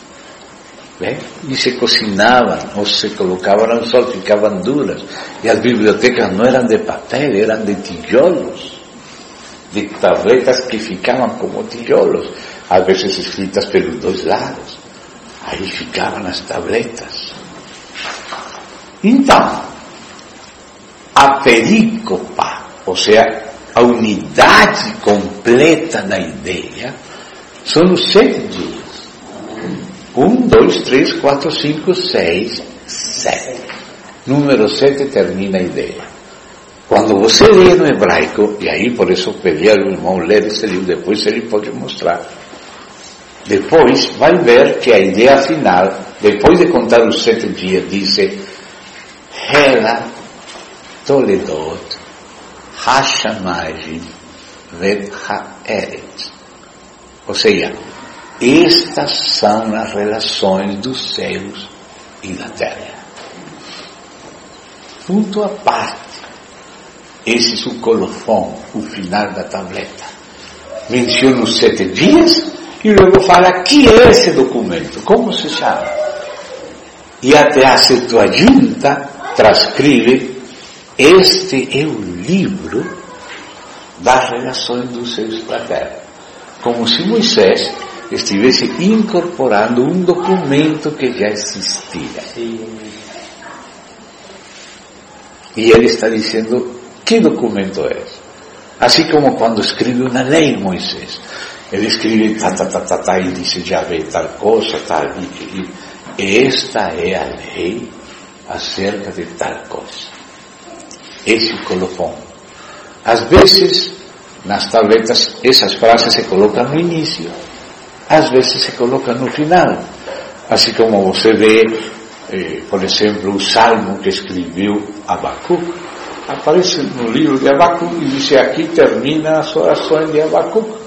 e se cocinavam, ou se colocavam ao sol, ficavam duras. E as bibliotecas não eram de papel, eram de tijolos, de tabletas que ficavam como tijolos, às vezes escritas pelos dois lados. Aí ficavam as tabletas. Então, a perícopa, ou seja, a unidade completa da ideia, são os 7 dias. 1, 2, 3, 4, 5, 6, 7. Número 7 termina a ideia. Quando você lê no hebraico, e aí por isso eu pedi ao irmão ler esse livro, depois ele pode mostrar. Depois vai ver que a ideia final, depois de contar os 7 dias, diz Hela, Toledot, Hashamayim, Vet Haaretz. Ou seja, estas são as relações dos céus e da terra. Ponto à parte. Esse é o colofão, o final da tableta. Menciona os 7 dias e logo fala que é esse documento, como se chama. E até a Septuaginta transcreve: este é o livro das relações dos céus e da terra. Como se Moisés estivesse incorporando um documento que já existia. E ele está dizendo, que documento é esse? Assim como quando escreve uma lei, Moisés. Ele escreve e diz, já vê tal coisa, tal, e esta é a lei acerca de tal coisa. Esse é o colofão. Às vezes, nas tabletas, essas frases se colocam no início, às vezes se colocam no final. Assim como você vê, por exemplo, o salmo que escreveu Abacuque, aparece no livro de Abacuque e diz, aqui termina as orações de Abacuque.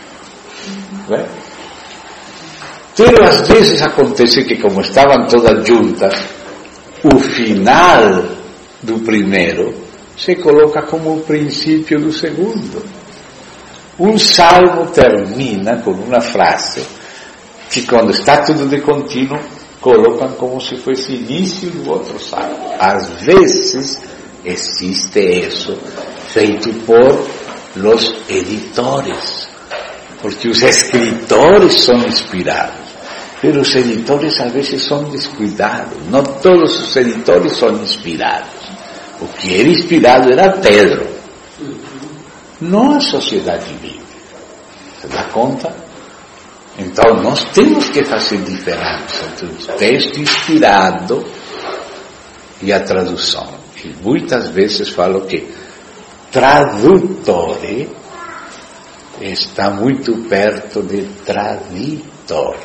Pero às vezes acontece que, como estavam todas juntas, o final do primeiro se coloca como o princípio do segundo. Um salmo termina com uma frase que, quando está tudo de contínuo, colocam como se fosse início do outro salmo. Às vezes existe isso feito por los editores, porque os escritores são inspirados, mas os editores às vezes são descuidados. Não todos os editores são inspirados. O que era inspirado era Pedro, não a sociedade bíblica. Você dá conta? Então nós temos que fazer diferença entre o texto inspirado e a tradução. E muitas vezes falo que tradutore está muito perto de traditore.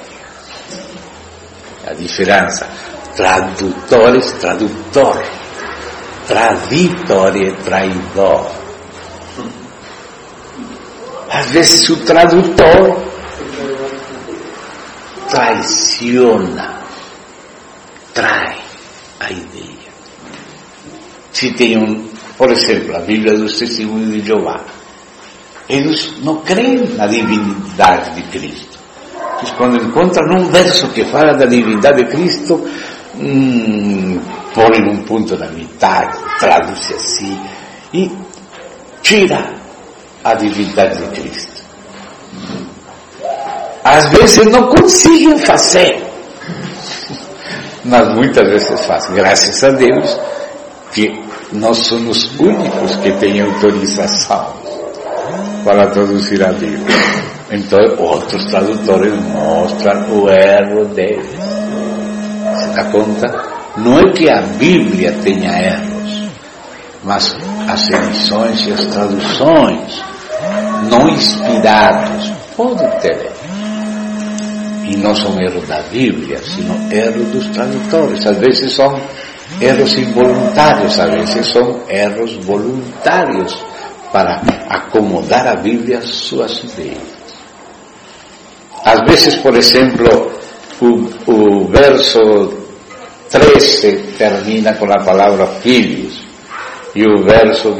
A diferença, tradutores, tradutor, traditore, traidor. Às vezes o tradutor traiciona, trai a ideia. Se tem por exemplo, a Bíblia dos Testemunhos de Jeová, eles não creem na divindade de Cristo. Eles, quando encontram um verso que fala da divindade de Cristo, põem um ponto na metade, traduz assim e tira a divindade de Cristo. Às vezes não conseguem fazer, mas muitas vezes fazem. Graças a Deus que nós somos os únicos que têm autorização para traduzir a Bíblia. Então outros tradutores mostram o erro deles. Se dá conta? Não é que a Bíblia tenha erros, mas as edições e as traduções não inspirados podem ter erros. E não são erros da Bíblia, sino erros dos tradutores. Às vezes são erros involuntários, às vezes são erros voluntários para acomodar a Bíblia às suas ideias. Às vezes, por exemplo, o verso 13 termina com a palavra filhos e o verso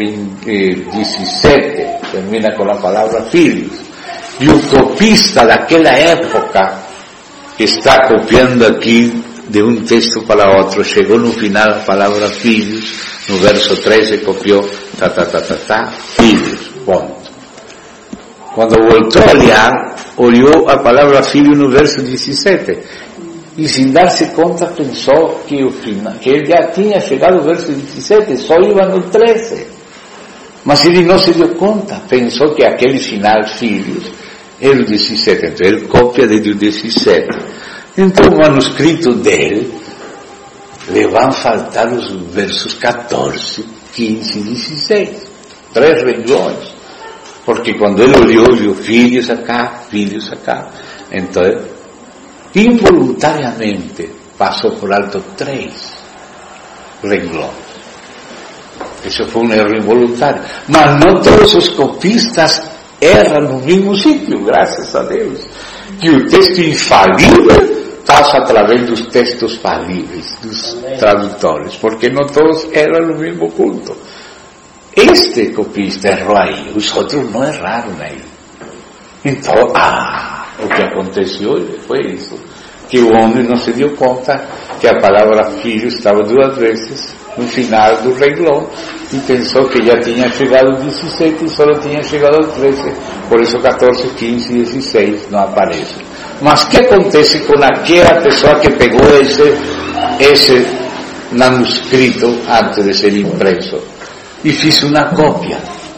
17 termina com a palavra filhos. E o copista daquela época está copiando aqui de um texto para outro, chegou no final a palavra filhos, no verso 13 copiou filhos, ponto. Quando voltou a olhar, olhou a palavra filho no verso 17 e, sem dar-se conta, pensou que ele já tinha chegado ao verso 17, só iba no 13, mas ele não se deu conta, pensou que aquele final filhos era o 17, então ele copia desde o 17. Então o manuscrito dele lhe vão faltar os versos 14, 15 e 16, 3 renglões, porque quando ele olhou, viu filhos acá, então involuntariamente passou por alto 3 renglões. Isso foi um erro involuntário, mas não todos os copistas erram no mesmo sítio, graças a Deus, que o texto infalível passa através dos textos falíveis, dos tradutores, porque não todos erram no mesmo ponto. Este copista errou aí, os outros não erraram aí. Então, o que aconteceu foi isso, que o homem não se deu conta que a palavra filho estava 2 vezes no final do renglão e pensou que já tinha chegado ao 17 e só tinha chegado ao 13, por isso 14, 15 e 16 não aparecem. Mas o que acontece com aquela pessoa que pegou esse manuscrito antes de ser impresso e fez uma cópia?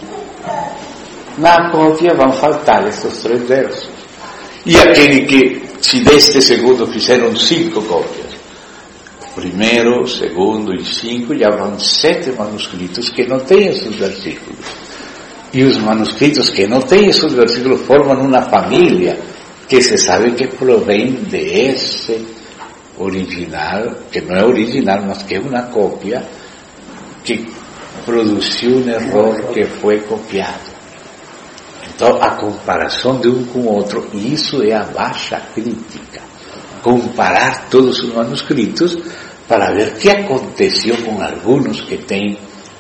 Na cópia vão faltar esses 3 versos. E aquele que, se deste segundo fizeram 5 cópias, primeiro, segundo e 5, já vão 7 manuscritos que não têm esses versículos. E os manuscritos que não têm esses versículos formam uma família que se sabe que provém desse original, que não é original, mas que é uma cópia, que produziu um erro que foi copiado. Então, a comparação de um com o outro, e isso é a baixa crítica. Comparar todos os manuscritos para ver o que aconteceu com alguns que têm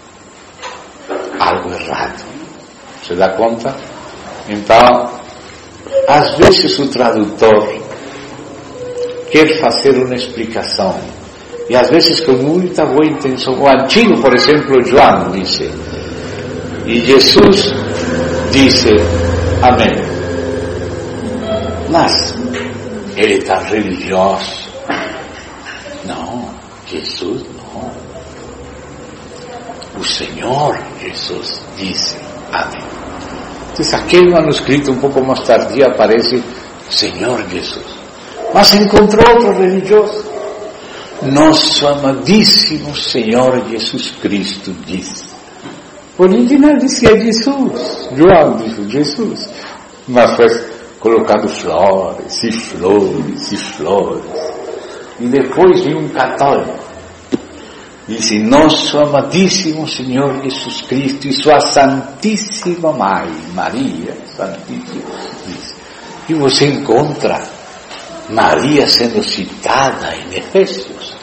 algo errado. Se dá conta? Então, às vezes o tradutor quer fazer uma explicação. E às vezes com muita boa intenção. O antigo, por exemplo, João disse, e Jesus disse, amém. Mas ele está religioso. Não, Jesus não. O Senhor Jesus disse, amém. Então, aquele manuscrito um pouco mais tardio aparece Senhor Jesus. Mas encontrou outro religioso. Nosso amadíssimo Senhor Jesus Cristo disse. O original dizia Jesus. João disse Jesus. Mas foi colocando flores e flores e flores. E depois veio um católico. Disse, nosso amadíssimo Senhor Jesus Cristo e sua Santíssima Mãe, Maria, Santíssima. E você encontra Maria sendo citada em Efésios.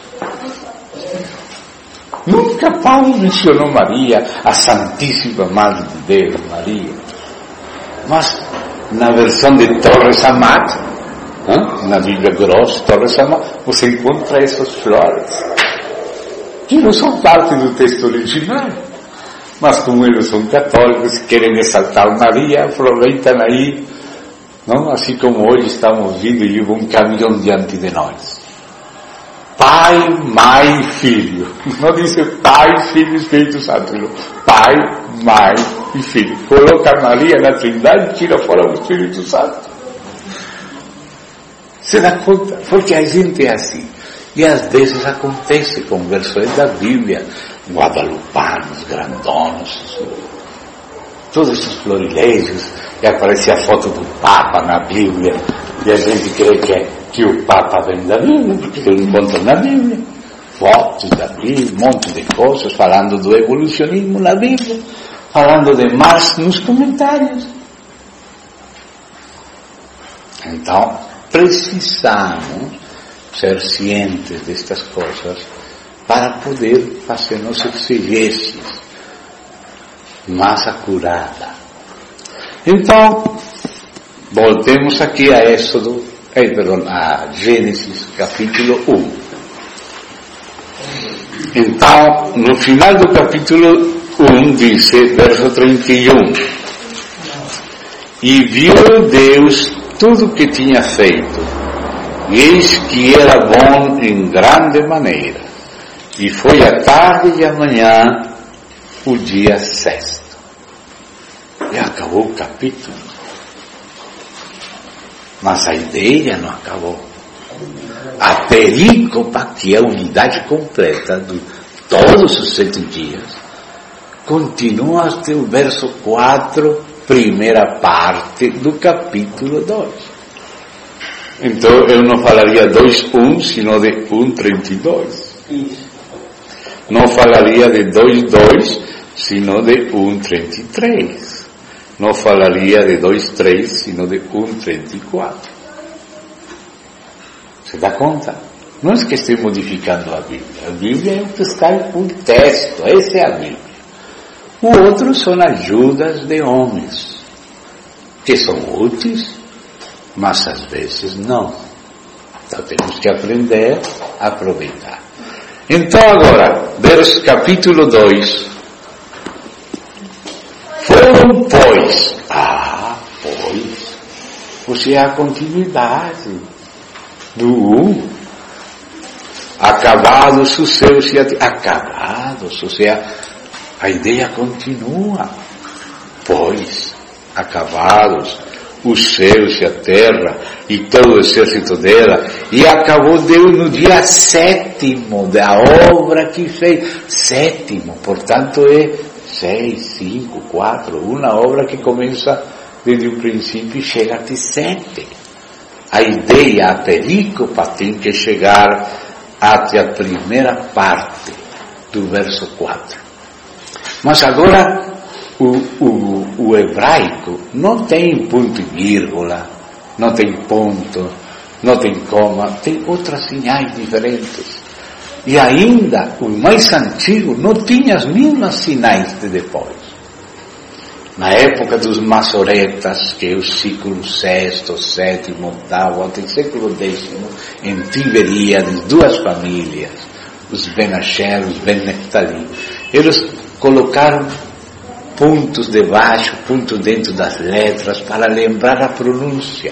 Nunca Paulo mencionou Maria, a Santíssima Mãe de Deus, Maria. Mas na versão de Torres Amat, na Bíblia grossa, Torres Amat, você encontra essas flores, que não são parte do texto original. Mas como eles são católicos, querem exaltar Maria, aproveitam aí, não? Assim como hoje estamos vindo e um caminhão diante de nós. Pai, Mãe, Filho. Não diz Pai, Filho e Espírito Santo. Pai, Mãe e Filho. Coloca Maria na Trindade e tira fora o Espírito Santo. Se dá conta? Porque a gente é assim. E às vezes acontece com versões da Bíblia, guadalupanos, grandonos, todos esses floriléggios, e aparece a foto do Papa na Bíblia, e a gente crê que o Papa vem da Bíblia, porque eu encontro na Bíblia, fotos da Bíblia, um monte de coisas, falando do evolucionismo na Bíblia, falando de Marx nos comentários. Então, precisamos ser cientes destas coisas para poder fazer nossa exegese mais acurada. Então, voltemos aqui a a Gênesis capítulo 1. Então, no final do capítulo 1 diz, verso 31, e viu Deus tudo o que tinha feito, e eis que era bom em grande maneira, e foi a tarde e a manhã o dia sexto. E acabou o capítulo. Mas a ideia não acabou. A perícopa, que é a unidade completa de todos os 7 dias, continua até o verso 4, primeira parte do capítulo 2. Então eu não falaria 2:1, sino de 1:32. Não falaria de 2:2, sino de 1:33. Não falaria de 2:3, sino de 1:34. Você dá conta? Não é que estou modificando a Bíblia. A Bíblia é o que está em texto. Essa é a Bíblia. O outro são ajudas de homens, que são úteis, mas às vezes não. Então temos que aprender a aproveitar. Então agora, verso capítulo 2. Foram, pois, você é a continuidade do 1. Acabados os céus e a terra. Acabados, ou seja, a ideia continua. Pois, acabados os céus e a terra e todo o exército dela, e acabou Deus no dia 7º da obra que fez. 7º, portanto é 6, 5, 4, uma obra que começa desde o princípio e chega até 7. A ideia, a perícopa tem que chegar até a primeira parte do verso 4. Mas agora o hebraico não tem ponto e vírgula, não tem ponto, não tem coma, tem outras sinais diferentes. E ainda, o mais antigo não tinha as mesmas sinais de depois. Na época dos maçoretas, que é o século VI, VII, VIII, até o século X, em Tiberíades, duas famílias, os Ben Asher, os Ben Neftali, eles colocaram pontos debaixo, pontos dentro das letras, para lembrar a pronúncia.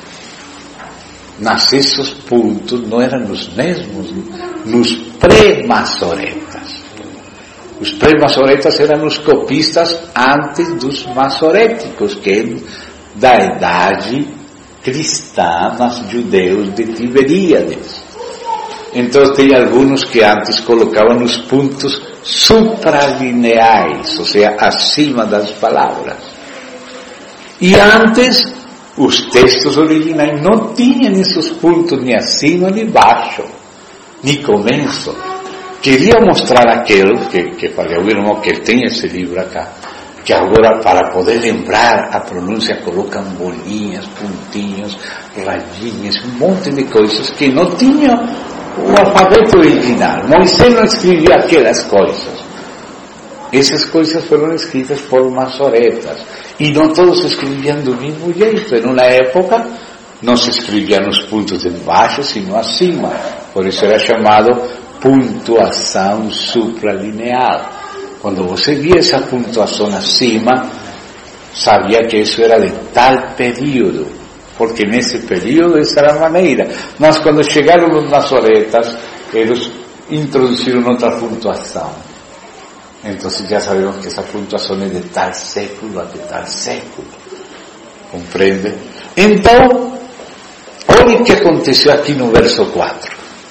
Mas esses pontos não eram os mesmos nos pré-maçoretas. Os pré-maçoretas eram os copistas antes dos maçoréticos, que é da idade cristã, nos judeus de Tiberíades. Então tem alguns que antes colocavam os pontos supralineais, ou seja, acima das palavras. E antes, os textos originais não tinham esses pontos nem acima nem baixo, nem começo. Queria mostrar aquele, que falei ao irmão que ele tem esse livro acá, que agora para poder lembrar a pronúncia colocam bolinhas, pontinhos, radinhas, um monte de coisas que não tinham o alfabeto original. Moisés não escrevia aquelas coisas. Essas coisas foram escritas por maçoretas. E não todos escreviam do mesmo jeito. Em uma época, não se escreviam os pontos de baixo, sino acima. Por isso era chamado pontuação supralineal. Quando você via essa pontuação acima, sabia que isso era de tal período, porque nesse período essa era a maneira. Mas quando chegaram os maçoretas, eles introduziram outra pontuação. Então já sabemos que essa pontuação é de tal século até tal século. Compreende? Então, olha o que aconteceu aqui no verso 4.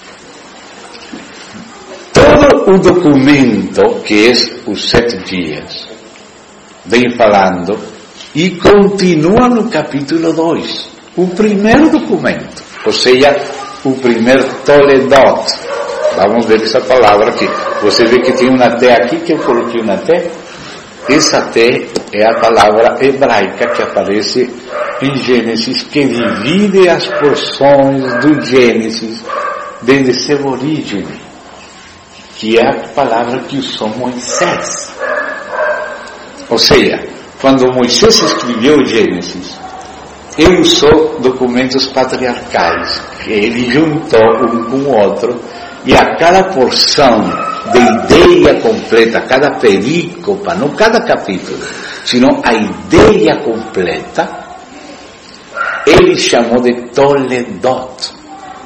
Todo o documento, que é os 7 dias, vem falando e continua no capítulo 2. O primeiro documento, ou seja, o primeiro Toledot. Vamos ver essa palavra aqui. Você vê que tem uma T aqui, que eu coloquei uma T. Essa T é a palavra hebraica que aparece em Gênesis, que divide as porções do Gênesis desde seu origem, que é a palavra que usou Moisés. Ou seja, quando Moisés escreveu o Gênesis, ele usou documentos patriarcais, que ele juntou um com o outro, e a cada porção de ideia completa, cada perícopa, não cada capítulo, sino a ideia completa, ele chamou de Toledot.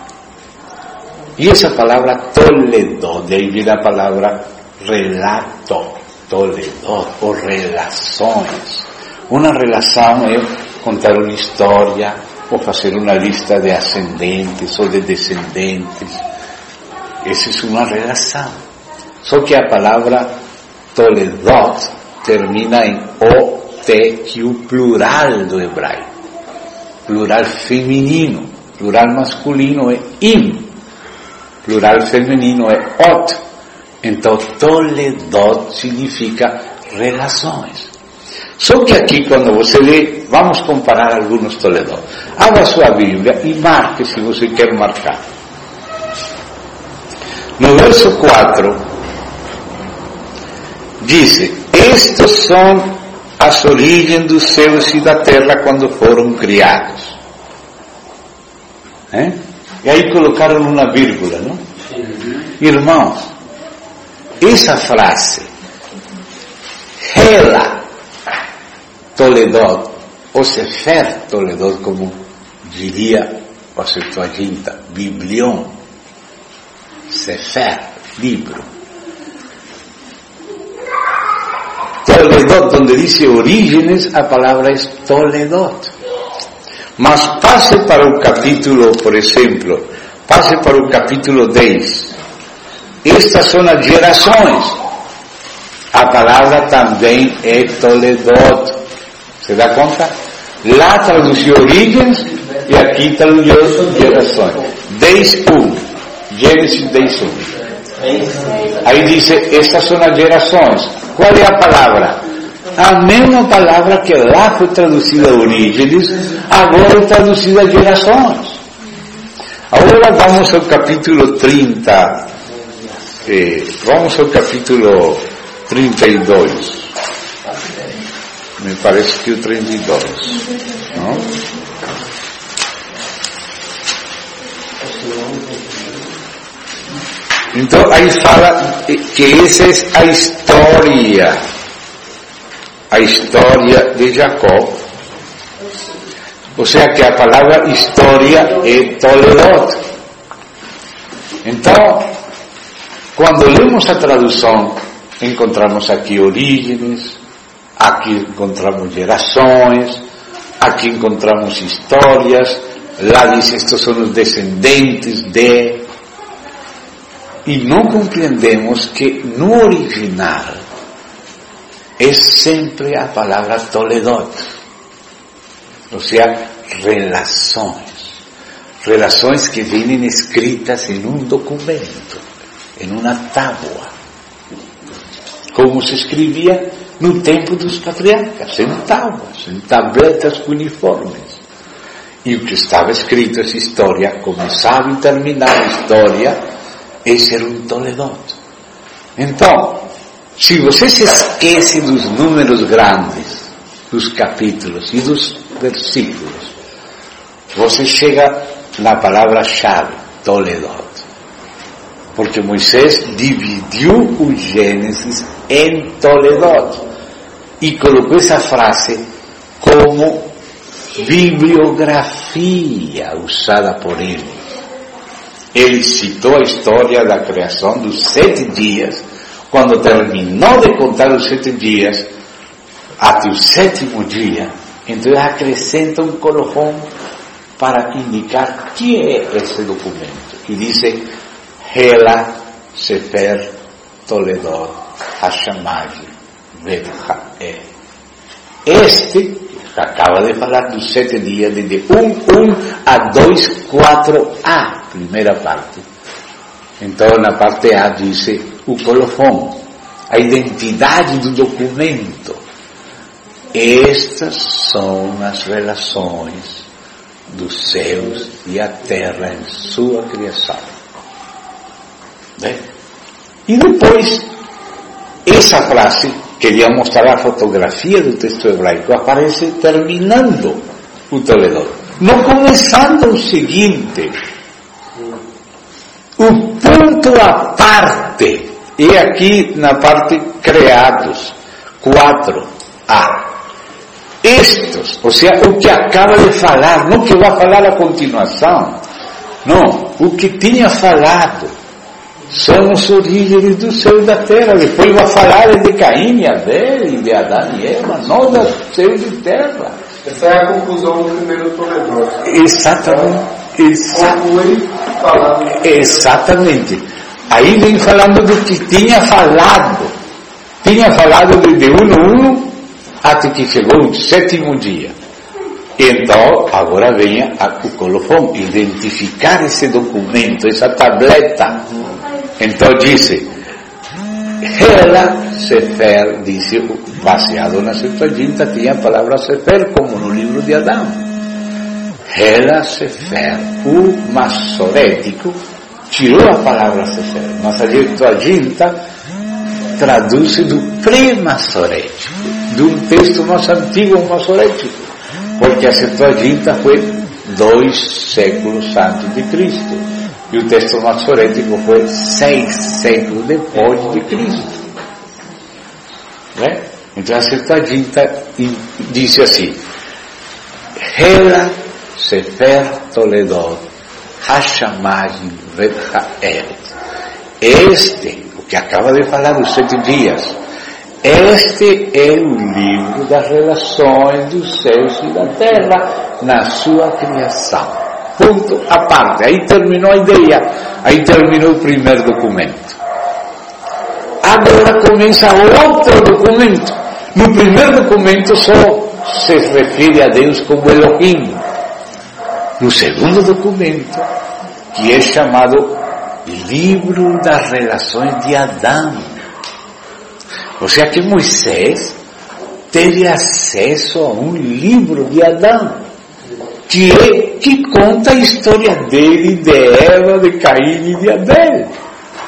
E essa palavra Toledot, de aí vem a palavra relato, Toledot, ou relações. Uma relação é contar uma história, ou fazer uma lista de ascendentes ou de descendentes. Essa é uma relação. Só que a palavra Toledot termina em O-T, que é o plural do hebraico. Plural feminino. Plural masculino é im. Plural feminino é ot. Então, Toledot significa relações. Só que aqui, quando você lê, vamos comparar alguns Toledot. Abra sua Bíblia e marque, se você quer marcar. No verso 4, diz: estes são as origens dos céus e da terra quando foram criados. E aí colocaram uma vírgula, não? Irmãos, essa frase, Hela Toledot, ou Sefer Toledot, como diria o Septuaginta, Biblion, Sefer, livro. Toledot, onde diz orígenes, a palavra é Toledot. Mas passe para o capítulo, por exemplo, passe para o capítulo 10. Estas são as gerações. A palavra também é Toledot. Você dá conta? Lá traduziu origens e aqui traduziu gerações. 10:1. Gênesis 10:1. Aí diz, estas são as gerações. Qual é a palavra? A mesma palavra que lá foi traduzida origens, agora é traduzida gerações. Agora vamos ao capítulo 30. Vamos ao capítulo 32. me parece que o 32, não? Então aí fala que essa é a história de Jacó. Ou seja que a palavra história é Toledot. Então, quando lemos a tradução, encontramos aqui origens, aqui encontramos gerações, aqui encontramos histórias, lá diz estes são os descendentes de... E não compreendemos que no original é sempre a palavra Toledot. Ou seja, relações que vêm escritas em um documento, em uma tábua, como se escrevia no tempo dos patriarcas, em tábuas, em tabletas cuneiformes. E o que estava escrito, essa história, começava e terminava a história, esse era um Toledot. Então, se você se esquece dos números grandes, dos capítulos e dos versículos, você chega na palavra-chave, Toledot. Porque Moisés dividiu o Gênesis em Toledot e colocou essa frase como bibliografia usada por ele. Ele citou a história da criação dos 7 dias, quando terminou de contar os 7 dias, até o 7º dia, então ele acrescenta um colofão para indicar que é esse documento. E diz, Hela Sefer Toledot Hashamaj Vedhae. Este, que acaba de falar dos 7 dias, de 1 a 2,4a, primeira parte. Então, na parte A diz o colofão, a identidade do documento. Estas são as relações dos céus e a terra em sua criação. E depois, essa frase, queria mostrar a fotografia do texto hebraico, aparece terminando o Toledot, não começando o seguinte. O ponto à parte é aqui na parte criados, 4a. Estes, ou seja, o que acaba de falar, não que vai falar a continuação, não, o que tinha falado são os origens do céu e da terra. Depois vai falar de Caim e Abel, e de Adão e Eva, não do céu e de terra. Essa é a conclusão do primeiro Toledot. Exatamente. Exatamente. Aí vem falando do que tinha falado. Tinha falado de 1 até que chegou o 7º dia. Então, agora vem o colofão, identificar esse documento, essa tableta. Então disse, Hela Sefer, disse, baseado na Septuaginta, tinha a palavra Sefer como no livro de Adão. Hela Sefer, o maçorético, tirou a palavra Sefer, mas a Septuaginta traduz do pré-maçorético, de um texto mais antigo, um maçorético, porque a Septuaginta foi 2 séculos antes de Cristo, e o texto maçorético foi 6 séculos depois de Cristo. Né? Então a Septuaginta disse assim, Hela Sefer Toledot Hashamaj Vedhae. Este, o que acaba de falar dos 7 dias, este é o livro das relações dos céus e da terra na sua criação. Ponto à parte. Aí terminou a ideia, aí terminou o primeiro documento. Agora começa outro documento. No primeiro documento só se refere a Deus como Elohim. No segundo documento, que é chamado Livro das Relações de Adão. Ou seja que Moisés teve acesso a um livro de Adão, que conta a história dele, de Eva, de Caim e de Abel.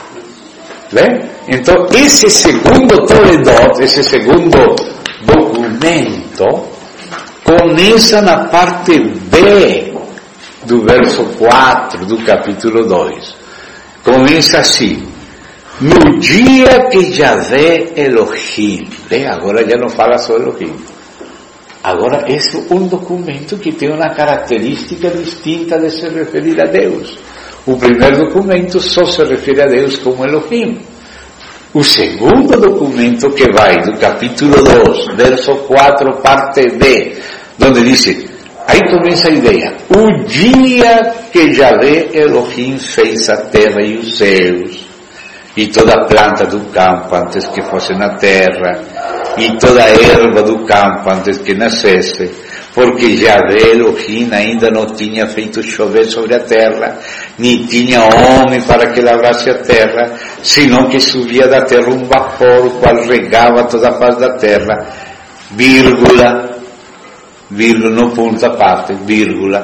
Né? Então, esse segundo Toledot, esse segundo documento começa na parte B do verso 4 do capítulo 2. Começa assim: no dia que Yahvé Elohim, agora já não fala só Elohim, agora é um documento que tem uma característica distinta de se referir a Deus. O primeiro documento só se refere a Deus como Elohim. O segundo documento, que vai do capítulo 2, verso 4, parte D, onde diz, aí começa a ideia: o dia que Yahvé Elohim fez a terra e os céus, e toda a planta do campo antes que fosse na terra, e toda a erva do campo antes que nascesse, porque Yahvé Elohim ainda não tinha feito chover sobre a terra, nem tinha homem para que lavrasse a terra, senão que subia da terra um vapor, o qual regava toda a face da terra, vírgula, no ponto a parte, vírgula.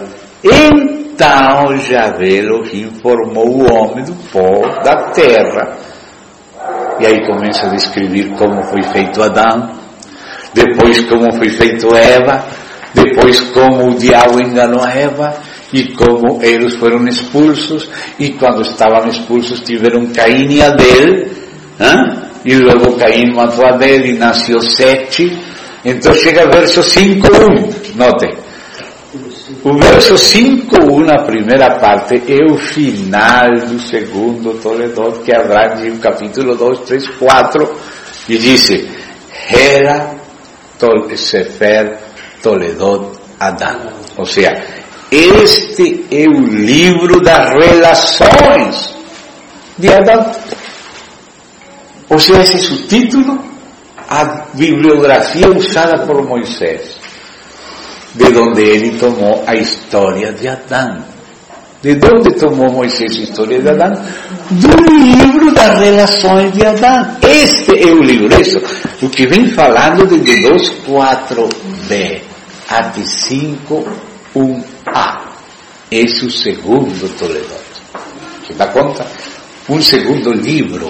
Então Yahvé Elohim formou o homem do pó da terra. E aí começa a descrever como foi feito Adão, depois como foi feito Eva, depois como o diabo enganou a Eva, e como eles foram expulsos, e quando estavam expulsos tiveram Caim e Abel, e logo Caim matou Abel e nasceu Sete. Então chega o verso 5:1, notem. O verso 5:1, a primeira parte, é o final do segundo Toledot, que abrange o capítulo 2, 3, 4, e diz: Hera Sefer Toledot Adão. Ou seja, este é o livro das relações de Adão. Ou seja, esse é o título, a bibliografia usada por Moisés, de onde ele tomou a história de Adão. De onde tomou Moisés a história de Adão? Do livro das relações de Adão. Este é o livro, isso, o que vem falando desde 2:4b até 5:1a. Esse é o segundo Toledot. Se dá conta? Um segundo livro,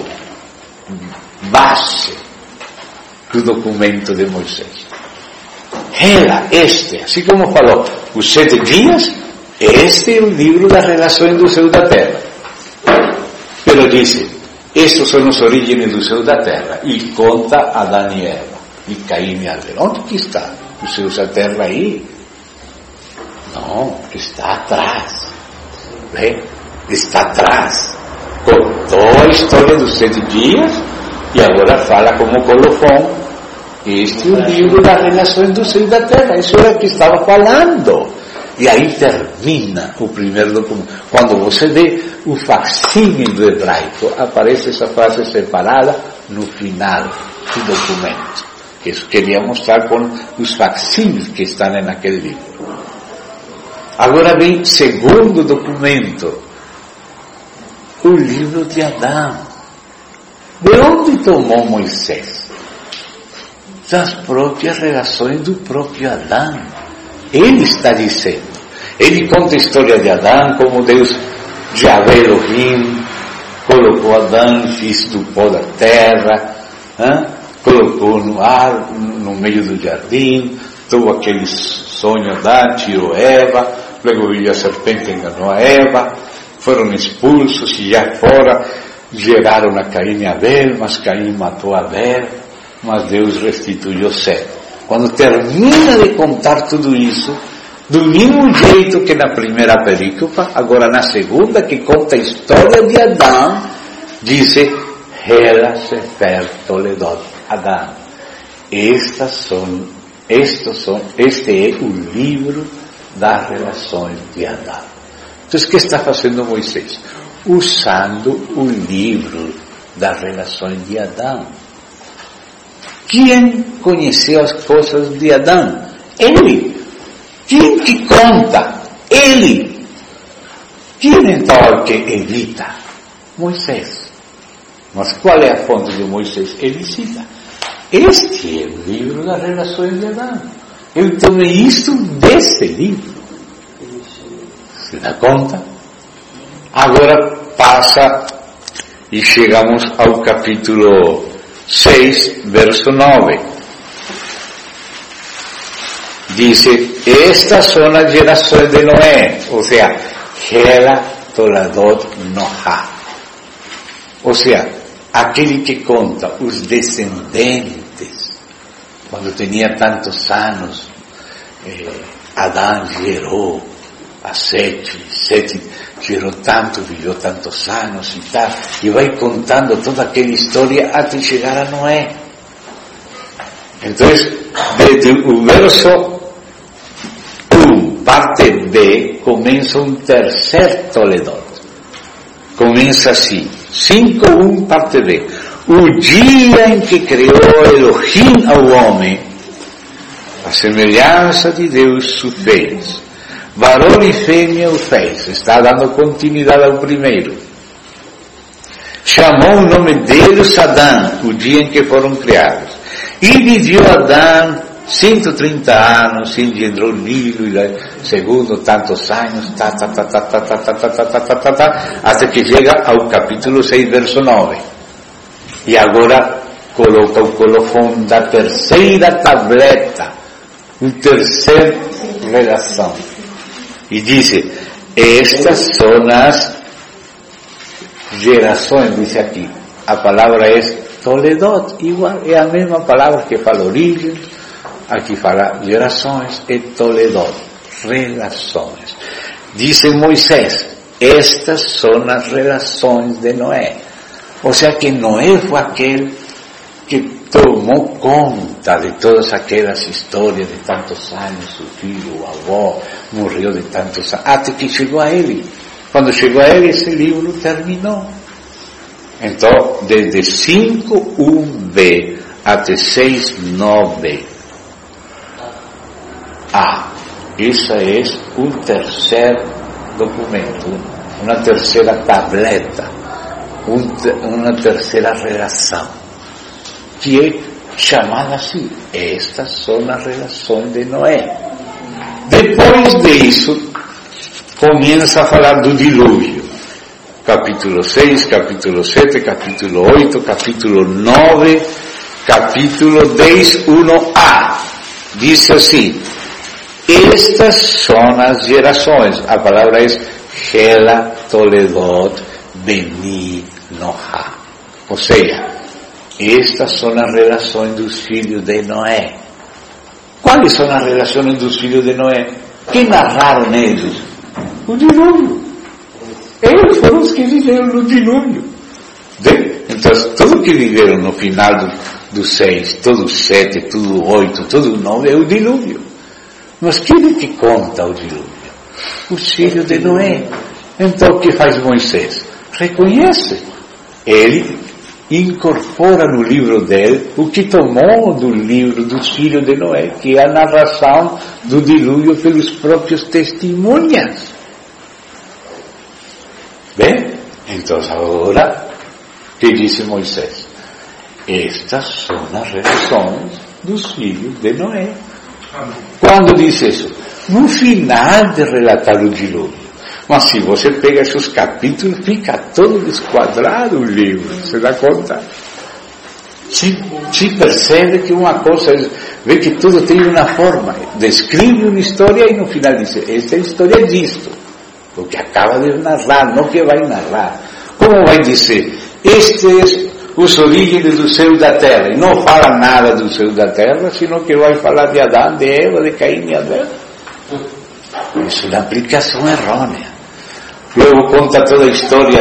base do documento de Moisés. Ela, assim como falou, os 7 dias, este é o livro das relações do céu e da terra. Pero disse, estes são os orígenes do céu e da terra, e conta Adão e Eva, e Caim e Abel. Onde que está? O céu e a terra aí? Não, está atrás. Está atrás. Contou a história dos 7 dias, e agora fala como colofão. Este é o livro das relações do céu e da terra. Isso era o que estava falando. E aí termina o primeiro documento. Quando você vê o facsímile do hebraico, aparece essa frase separada no final do documento. Isso queria mostrar com os facsímiles que estão naquele livro. Agora vem o segundo documento, o livro de Adão. De onde tomou Moisés? Das próprias relações do próprio Adão. Ele está dizendo, ele conta a história de Adão, como Deus, Yahvé Elohim, colocou Adão, fez do pó da terra, colocou no ar, no meio do jardim, teve aquele sonho Adão, tirou Eva, logo veio a serpente, enganou a Eva, foram expulsos e já fora geraram a Caim e Abel, mas Caim matou Abel, mas Deus restituiu o céu. Quando termina de contar tudo isso, do mesmo jeito que na primeira perícopa, agora na segunda, que conta a história de Adão, diz: Hera Sefer Toledot Adão. Este é o livro das relações de Adão. Então, o que está fazendo Moisés? Usando o livro das relações de Adão. Quem conheceu as coisas de Adão? Ele. Quem que conta? Ele. Quem então que evita? Moisés. Mas qual é a fonte de Moisés? Ele cita. Este é o livro das relações de Adão. Eu tomei isto desse livro. Se dá conta? Agora passa e chegamos ao capítulo 6, verso 9. dice, estas son las generaciones de Noé, o sea, Hela, Toledot, Noha. O sea, aquele que conta os descendentes, quando tinha tantos anos, Adão gerou a Sete gerou tanto, viveu tantos anos e tal, e vai contando toda aquela história até chegar a Noé. Então, desde o verso 1, parte B, começa um terceiro Toledot. Começa assim, 5:1, parte B. O dia em que criou Elohim ao homem, a semelhança de Deus o fez. Varão e fêmea o fez. Está dando continuidade ao primeiro. Chamou o nome deles Adão, o dia em que foram criados. E viveu Adão 130 anos, engendrou Nilo, segundo tantos anos, até que chega ao capítulo 6, verso 9. E agora coloca o colofone da terceira tableta, o terceiro relação. E diz, estas são as gerações, diz aqui. A palavra é Toledot, igual, é a mesma palavra que fala origem, aqui fala gerações, é Toledot, relações. Diz Moisés, estas são as relações de Noé. Ou seja que Noé foi aquele que tomou conta de todas aquelas histórias de tantos anos, o filho, o avô, morreu de tantos anos, até que chegou a ele. Quando chegou a ele, esse livro terminou. Então, desde 5:1b até 6:9a, isso é um terceiro documento, uma terceira tableta, uma terceira relação, que é chamada assim. Estas são as relações de Noé. Depois disso, começa a falar do dilúvio. Capítulo 6, capítulo 7, capítulo 8, capítulo 9, capítulo 10, 1a. Diz assim, estas são as gerações. A palavra é Hela, Toledot, Beni, Noha. Ou seja, estas são as relações dos filhos de Noé. Quais são as relações dos filhos de Noé? Que narraram eles? O dilúvio. Eles foram os que viveram no dilúvio. Então, tudo que viveram no final do 6, todo o 7, todo o 8, todo o 9 é o dilúvio. Mas quem é que conta o dilúvio? Os filhos de Noé. Então, o que faz Moisés? Reconhece. Ele incorpora no livro dele o que tomou do livro dos filhos de Noé, que é a narração do dilúvio pelos próprios testemunhas. Bem, então agora, o que disse Moisés? Estas são as relações dos filhos de Noé. Quando diz isso? No final de relatar o dilúvio. Mas se você pega esses capítulos, fica todo desquadrado o livro, você dá conta? Se percebe que uma coisa, vê que tudo tem uma forma, descreve uma história e no final diz, esta é a história disto, o que acaba de narrar, não que vai narrar. Como vai dizer, este é os origens do céu e da terra, e não fala nada do céu e da terra, senão que vai falar de Adão, de Eva, de Caim e Abel. Isso é uma aplicação errônea. Logo conta toda a história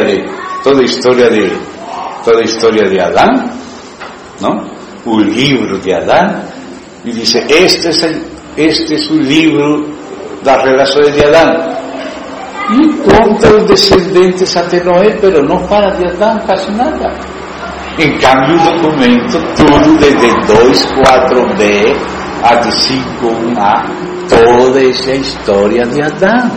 de Adão, não? O livro de Adão, e diz, este é o livro das relações de Adão. E conta os descendentes até Noé, pero não fala de Adão quase nada. Em cambio, o documento, tudo desde 2:4b até 5:1a, toda essa história de Adão,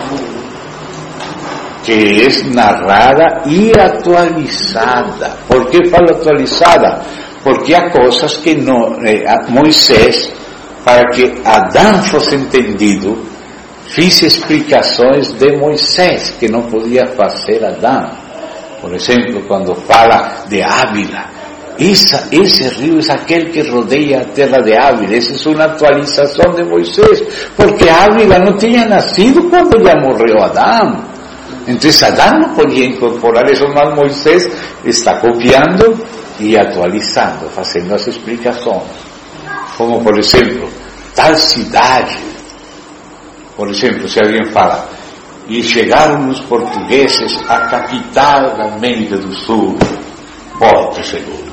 que é narrada e atualizada. Por que falo atualizada? Porque há coisas que Moisés, para que Adão fosse entendido, fiz explicações de Moisés que não podia fazer Adão. Por exemplo, quando fala de Ávila, esse rio é aquele que rodeia a terra de Ávila. Essa é uma atualização de Moisés, porque Ávila não tinha nascido quando já morreu Adão. Então Adão não podia incorporar isso, mas Moisés está copiando e atualizando, fazendo as explicações. Como, por exemplo, tal cidade, por exemplo, se alguém fala, e chegaram os portugueses à capital da América do Sul, Porto Seguro.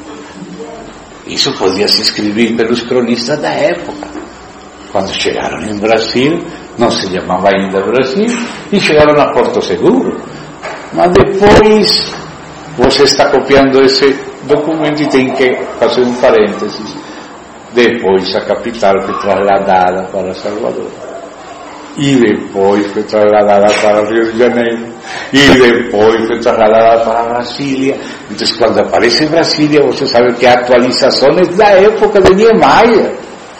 Isso podia se escrever pelos cronistas da época. Quando chegaram em Brasil, não se chamava ainda Brasil, e chegaram a Porto Seguro. Mas depois, você está copiando esse documento e tem que fazer um parênteses. Depois a capital foi trasladada para Salvador. E depois foi trasladada para Rio de Janeiro. E depois foi trasladada para Brasília. Então, quando aparece Brasília, você sabe que a atualização é da época de Niemeyer.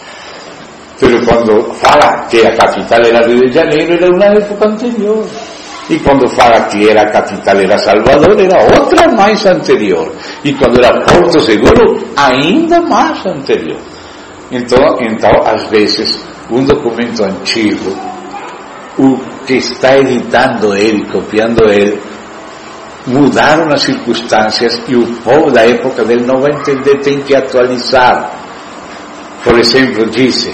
Mas quando fala que a capital era Rio de Janeiro, era uma época anterior. E quando fala que a capital era Salvador, era outra mais anterior. E quando era Porto Seguro, ainda mais anterior. Então, às vezes, um documento antigo, o que está editando ele, copiando ele, mudaram as circunstâncias e o povo da época dele não vai entender, tem que atualizar. Por exemplo, disse,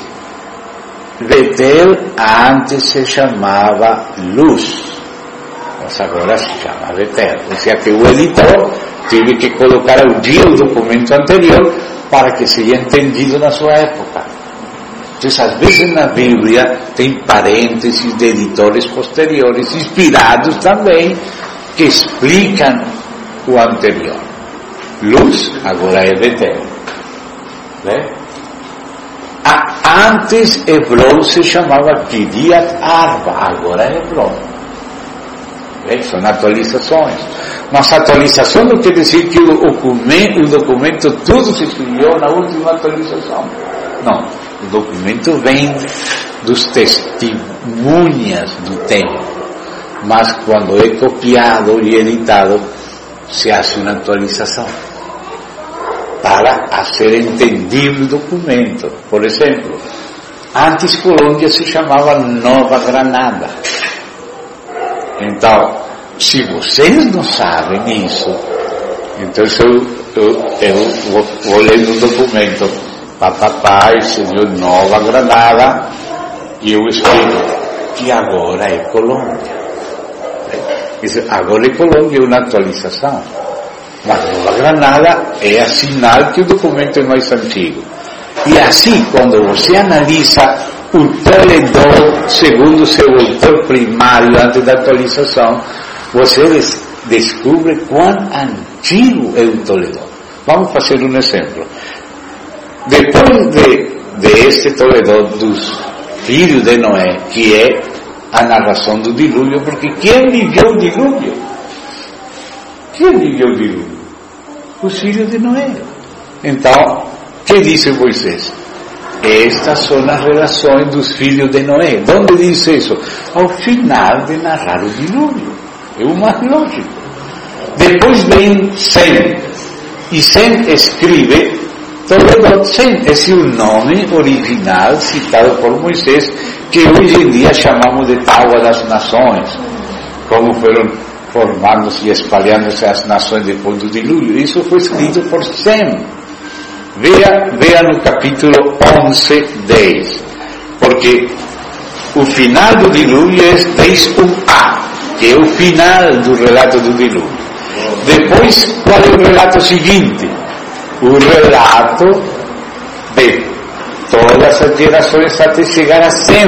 Betel antes se chamava Luz, mas agora se chama Betel. Ou seja, que o editor teve que colocar ao dia o documento anterior para que seja entendido na sua época. Então, às vezes na Bíblia tem parênteses de editores posteriores, inspirados também, que explicam o anterior. Luz agora é Betel. Né? Antes Hebron se chamava Kiriat Arba, agora é Hebron. São atualizações. Mas atualização não quer dizer que o documento tudo se escreveu na última atualização. Não, o documento vem dos testemunhas do tempo. Mas quando é copiado e editado, se faz uma atualização para fazer entendido o documento. Por exemplo, antes Colômbia se chamava Nova Granada. Então, se vocês não sabem isso, então eu vou lendo um documento, papai, senhor Nova Granada, e eu escrevo que agora é Colômbia. Agora é Colômbia, é uma atualização. Mas Nova Granada é a sinal que o documento é mais antigo. E assim, quando você analisa o Toledó, segundo seu autor primário, antes da atualização, você descobre quão antigo é o Toledó. Vamos fazer um exemplo. Depois de este Toledó dos filhos de Noé, que é a narração do dilúvio, porque quem viveu o dilúvio? Quem viveu o dilúvio? Os filhos de Noé. Então, o que diz Moisés? Estas são as relações dos filhos de Noé. Onde diz isso? Ao final de narrar o dilúvio. É o mais lógico. Depois vem Sem. E Sem escreve Toledó. Sem. Esse é o nome original citado por Moisés, que hoje em dia chamamos de Tábua das Nações. Como foram formando-se e espalhando-se as nações depois do dilúvio. Isso foi escrito por Sem. Veja no capítulo 11, 10, porque o final do dilúvio é 10:1a, que é o final do relato do dilúvio. Depois, qual é o relato seguinte? O relato de todas as gerações até chegar a Sem.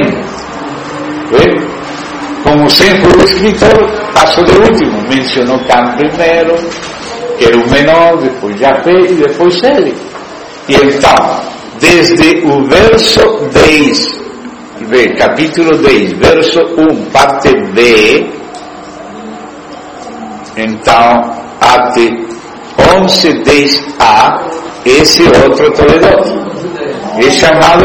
Como Sem foi o escritor, passou de último, mencionou Cam primeiro, que era o menor, depois Jafé e depois ele. E então, desde o verso 10, capítulo 10, verso 1, parte B, então, até 11, 10a, esse outro Toledó. É chamado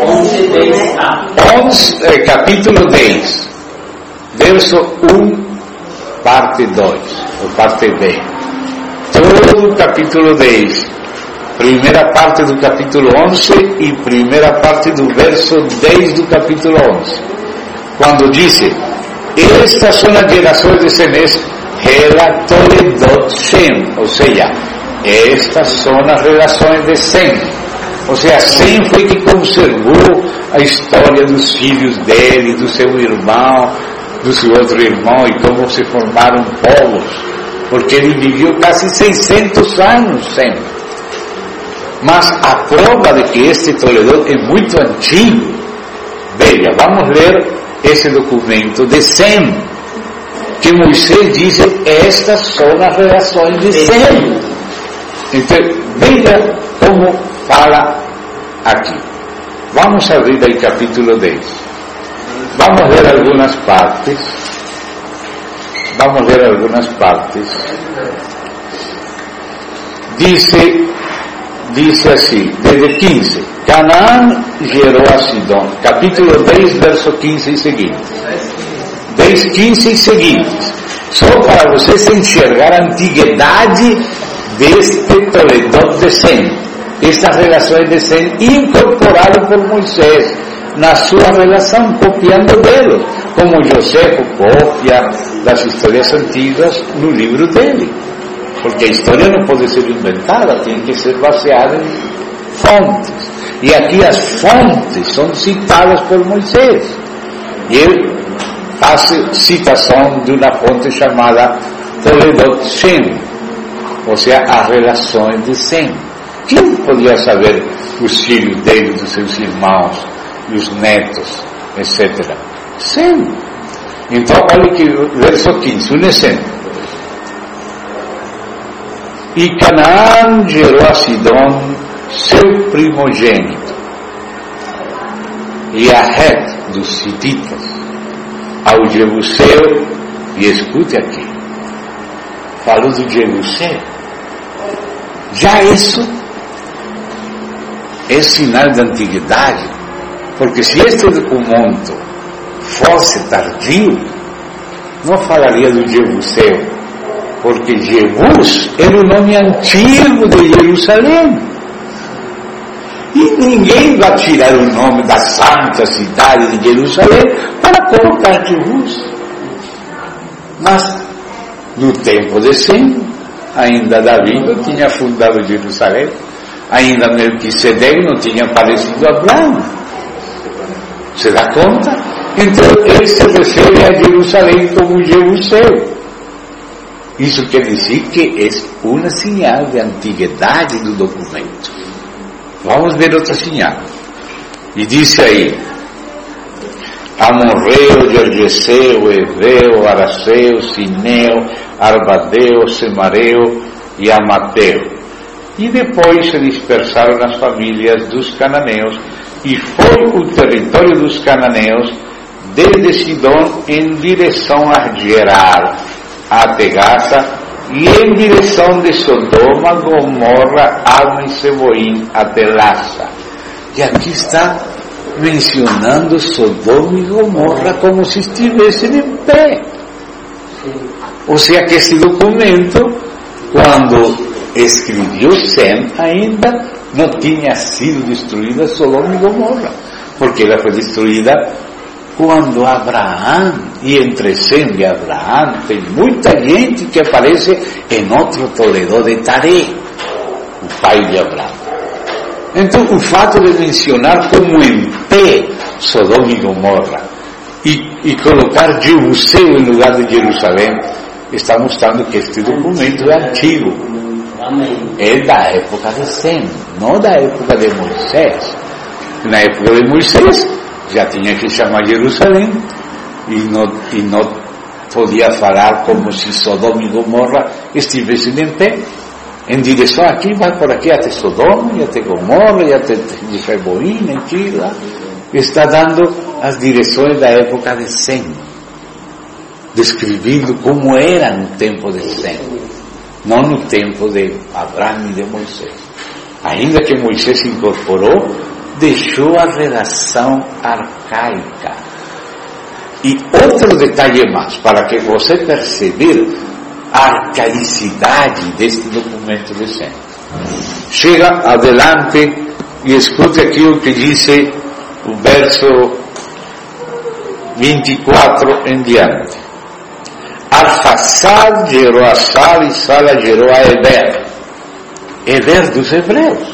11, capítulo 10, verso 1, parte 2, ou parte B. todo o capítulo 10, primeira parte do capítulo 11 e primeira parte do verso 10 do capítulo 11, quando diz: estas são as gerações de Sem, Toledot Shem, ou seja, estas são as relações de Sem. Ou seja, Sem foi que conservou a história dos filhos dele, do seu irmão, do seu outro irmão, e como se formaram povos, porque ele viveu quase 600 anos, Sem. Mas a prova de que este Toledot é muito antigo, veja, vamos ler esse documento de Sem, que Moisés diz: estas são as relações de Sem. Então, veja como fala aqui. Vamos abrir aí capítulo 10. Vamos ler algumas partes. Diz assim, desde 15: Canaã gerou a Sidom. Capítulo 10, verso 15 e seguintes. 10, 15 e seguintes. Só para vocês enxergar a antiguidade deste Toledot de Sem. Estas relações de Sem incorporadas por Moisés na sua relação, copiando dele, como José copia das histórias antigas no livro dele. Porque a história não pode ser inventada, tem que ser baseada em fontes. E aqui as fontes são citadas por Moisés. E ele faz citação de uma fonte chamada Toledot Shem, ou seja, as relações de Sem. Quem podia saber os filhos dele, dos seus irmãos, e os netos, etc. Sem. Então, olha aqui, verso 15, um exemplo. E Canaã gerou a Sidom, seu primogênito, e a Het dos Hititas, ao Jebuseu, e escute aqui, falou do Jebuseu. Já isso é sinal de antiguidade, porque se este documento fosse tardio, não falaria do Jebuseu, porque Jebus era o nome antigo de Jerusalém, e ninguém vai tirar o nome da santa cidade de Jerusalém para colocar Jebus. Mas no tempo de Sem, ainda Davi não tinha fundado Jerusalém, ainda Melquisedeque não tinha aparecido a Abraão. Se dá conta? Então ele se refere a Jerusalém como Jebuseu. Isso quer dizer que é uma sinal de antiguidade do documento. Vamos ver outra sinal. E diz aí: Amorreu, Gergeseu, Eveu, Araceu, Sineu, Arbadeu, Semareu e Amateu. E depois se dispersaram as famílias dos cananeus, e foi o território dos cananeus desde Sidom em direção a Gerar, a Tegasa, e em direção de Sodoma, Gomorra, Alma e Seboim, até Laça. E aqui está mencionando Sodoma e Gomorra como se estivessem em pé. Ou seja, que esse documento, quando escreveu Sem, ainda não tinha sido destruída Sodoma e Gomorra, porque ela foi destruída quando Abraão, e entre Sem e Abraão tem muita gente que aparece em outro Toledot de Taré, o pai de Abraão. Então o fato de mencionar como em pé Sodoma e Gomorra e colocar Jebuseu em lugar de Jerusalém, está mostrando que este documento é antigo, é da época de Sem, não da época de Moisés. Na época de Moisés já tinha que chamar Jerusalém, e não podia falar como se Sodoma e Gomorra estivessem em pé, em direção aqui, vai por aqui até Sodoma, e até Gomorra, e até Seboim, aqui, lá. Está dando as direções da época de Sem, descrevendo como era no tempo de Sem, não no tempo de Abraão e de Moisés. Ainda que Moisés se incorporou, deixou a relação arcaica. E outro detalhe mais, para que você perceber arcaicidade deste documento recente. Chega adelante e escute aquilo que diz o verso 24 em diante. Arfaxad gerou a Sala e Sala gerou a Eber. Eber dos hebreus.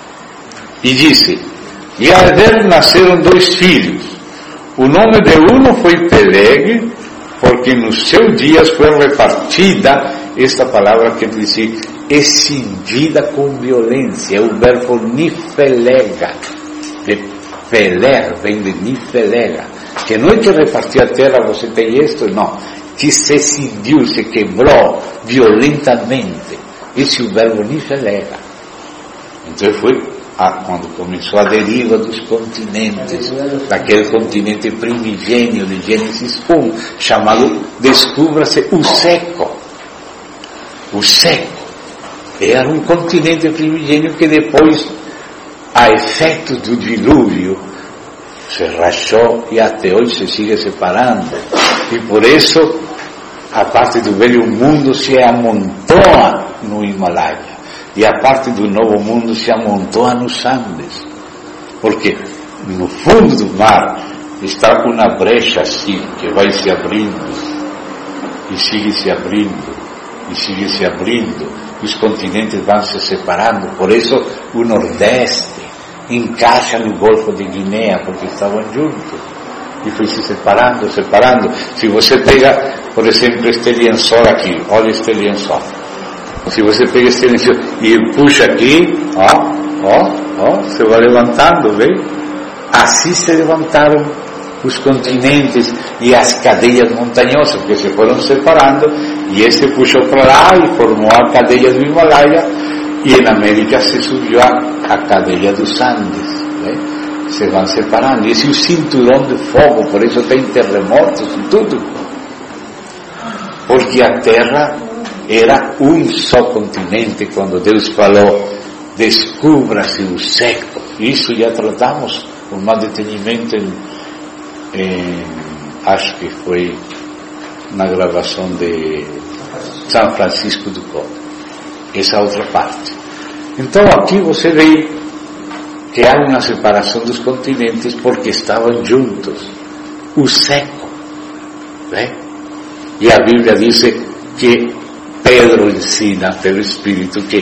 E disse, e a Eber nasceram 2 filhos. O nome de um foi Peleg, porque nos seus dias foi repartida, esta palavra que diz, escindida com violência, o verbo nifelega, de Peleg, vem de nifelega, que não é que repartiu a terra, você tem isto, não, que se cindiu, se quebrou violentamente, esse é o verbo nifelega. Então foi quando começou a deriva dos continentes, daquele continente primigênio de Gênesis 1, chamado, descubra-se, o seco. O seco. Era um continente primigênio que depois, a efeito do dilúvio, se rachou e até hoje se sigue separando. E por isso, a parte do velho mundo se amontoa no Himalaia. E a parte do novo mundo se amontoa nos Andes, porque no fundo do mar está uma brecha assim, que vai se abrindo, e sigue se abrindo, e sigue se abrindo, e os continentes vão se separando. Por isso o Nordeste encaixa no Golfo de Guiné, porque estavam juntos, e foi se separando, separando. Se você pega, por exemplo, este lençol aqui, olha este lençol. Se você pega esse lençol e puxa aqui, se vai levantando, vê? Assim se levantaram os continentes e as cadeias montanhosas, porque se foram separando, e esse puxou para lá e formou a cadeia do Himalaia, e na América se subiu a cadeia dos Andes, né? Se vão separando, e esse é o cinturão de fogo, por isso tem terremotos e tudo, porque a Terra era um só continente. Quando Deus falou, descubra-se o seco, isso já tratamos com mais detenimento acho que foi na gravação de São Francisco do Coro, essa outra parte. Então aqui você vê que há uma separação dos continentes porque estavam juntos, o seco, né? E a Bíblia diz que Pedro ensina pelo Espírito que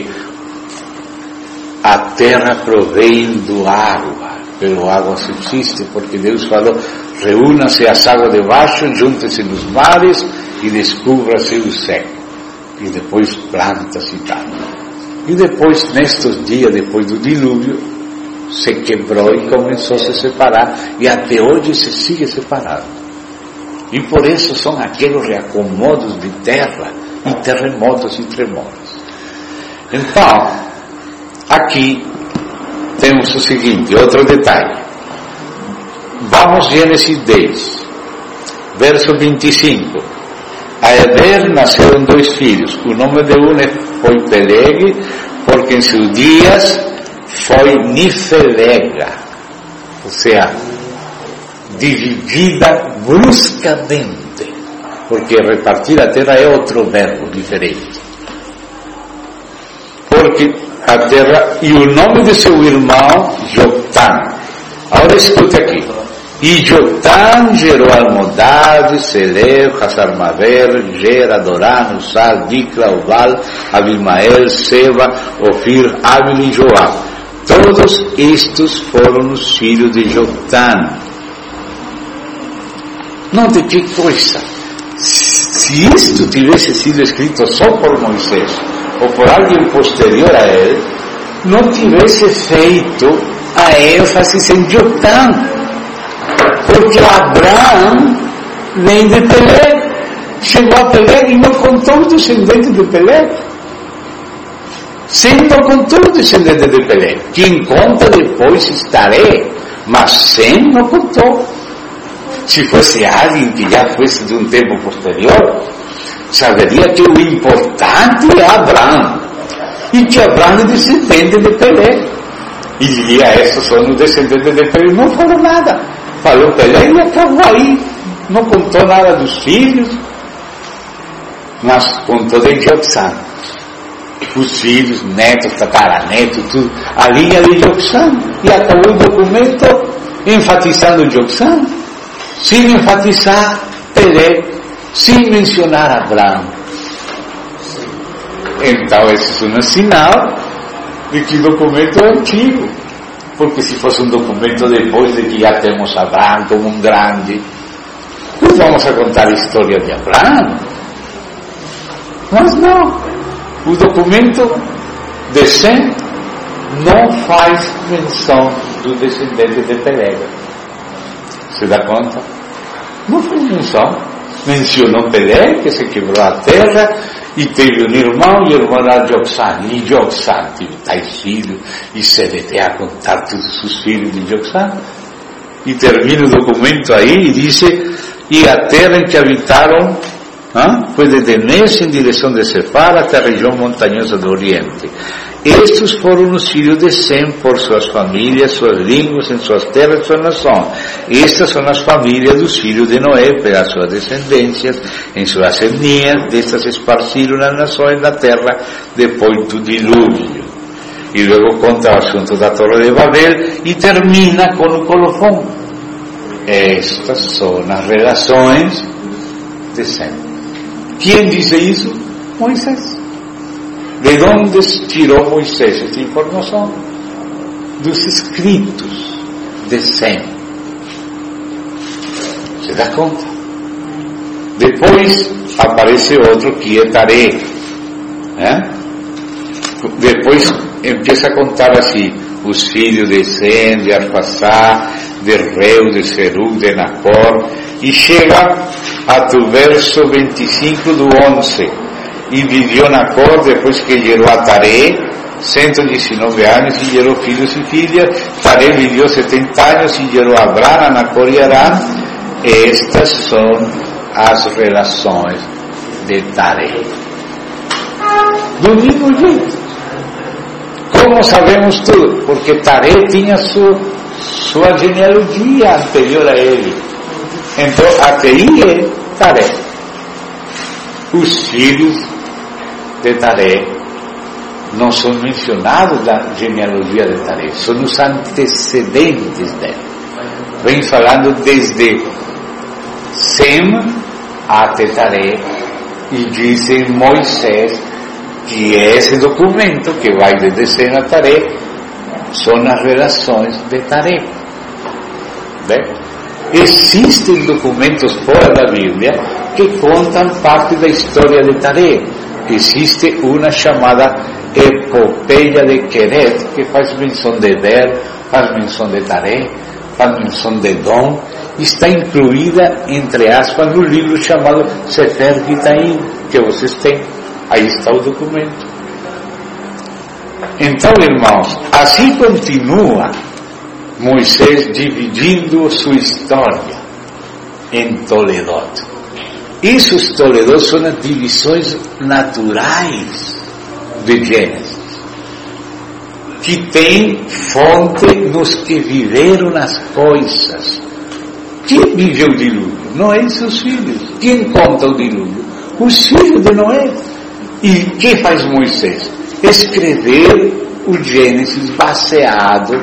a terra provém do água, pelo água subsiste, porque Deus falou, reúna-se as águas debaixo, junte-se nos mares e descubra-se o seco, e depois planta-se e tal. E depois, nestes dias, depois do dilúvio, se quebrou e começou a se separar, e até hoje se sigue separando. E por isso são aqueles reacomodos de terra, e terremotos e tremores. Então, aqui temos o seguinte, outro detalhe. Vamos Gênesis 10, verso 25. A Eber nasceram 2 filhos. O nome de um foi Peleg, porque em seus dias foi nifelega, ou seja, dividida bruscamente. Porque repartir a terra é outro verbo diferente. Porque a terra, e o nome de seu irmão, Jotã. Agora escute aqui. E Jotã gerou Almodade, Seleu, Hasarmaver, Ger, Adorá, Usal, Dicla, Ubal, Abimael, Seba, Ofir, Abil e Joab. Todos estes foram os filhos de Jotã. Note que coisa. Se isto tivesse sido escrito só por Moisés ou por alguém posterior a ele, não tivesse feito a ênfase em Jotã, porque Abraão vem de Peleg, chegou a Peleg e não contou os descendentes de Peleg. Sem não contou os descendentes de Peleg. Quem conta depois estarei, mas sem não contou. Se fosse alguém que já fosse de um tempo posterior, saberia que o importante é Abraão, e que Abraão é descendente de Peleg. E diria, esses são os descendentes de Peleg. Não falou nada. Falou Peleg e acabou aí. Não contou nada dos filhos. Mas contou de Joxã. Os filhos, netos, tataranetos, tudo. A linha de Joxã. E acabou o documento enfatizando Joxã, sem enfatizar Teré, sem mencionar Abraão. Então, esse é um sinal de que o documento é antigo. Porque se fosse um documento depois de que já temos Abraão como um grande, nós vamos a contar a história de Abraão. Mas não. O documento de Sem não faz menção do descendente de Pelega. Se dá conta? Não faz menção. Mencionou Pelega, que se quebrou a terra, e teve um irmão, e o irmão era Joxã. E Joxã teve tais filhos, e se deter a contar todos os filhos de Joxã. E termina o documento aí e diz: e a terra em que habitaram foi de Denés em direção de Sefar até a região montanhosa do Oriente. Estes foram os filhos de Sem por suas famílias, suas línguas, em suas terras e sua nação. Estas são as famílias dos filhos de Noé, pelas suas descendências, em suas etnias. Destas se esparciram as nações da terra depois do dilúvio. E logo conta o assunto da Torre de Babel e termina com o colofão. Estas são as relações de Sem. Quem disse isso? Moisés. De onde tirou Moisés esta informação? Dos escritos de Sem. Se dá conta? Depois aparece outro que é Taré. Depois empieza a contar assim: os filhos de Sem, de Arfaxá, de Reu, de Serug, de Nacor, e chega até o verso 25 do 11. E viveu Nacor depois que gerou a Taré 119 anos e gerou filhos e filhas. Taré viveu 70 anos e gerou Abrão, Nacor e Harã. Estas são as relações de Taré. Do mesmo jeito. Como sabemos tudo? Porque Taré tinha sua genealogia anterior a ele. Então, até aí é Taré. Os filhos de Taré não são mencionados na genealogia de Taré, são os antecedentes dele. Vem falando desde Sem até Taré, e diz em Moisés que esse documento que vai desde Sem a Taré são as relações de Taré. Existem documentos fora da Bíblia que contam parte da história de Taré. Existe uma chamada Epopeia de Queret, que faz menção de Der, faz menção de Taré, faz menção de Dom, e está incluída, entre aspas, no livro chamado Sefer Gitaim, que vocês têm. Aí está o documento. Então, irmãos, assim continua Moisés dividindo sua história em Toledot. Esses Toledot são as divisões naturais de Gênesis, que tem fonte nos que viveram as coisas. Quem viveu o dilúvio? Noé e seus filhos. Quem conta o dilúvio? Os filhos de Noé. E o que faz Moisés? Escrever o Gênesis baseado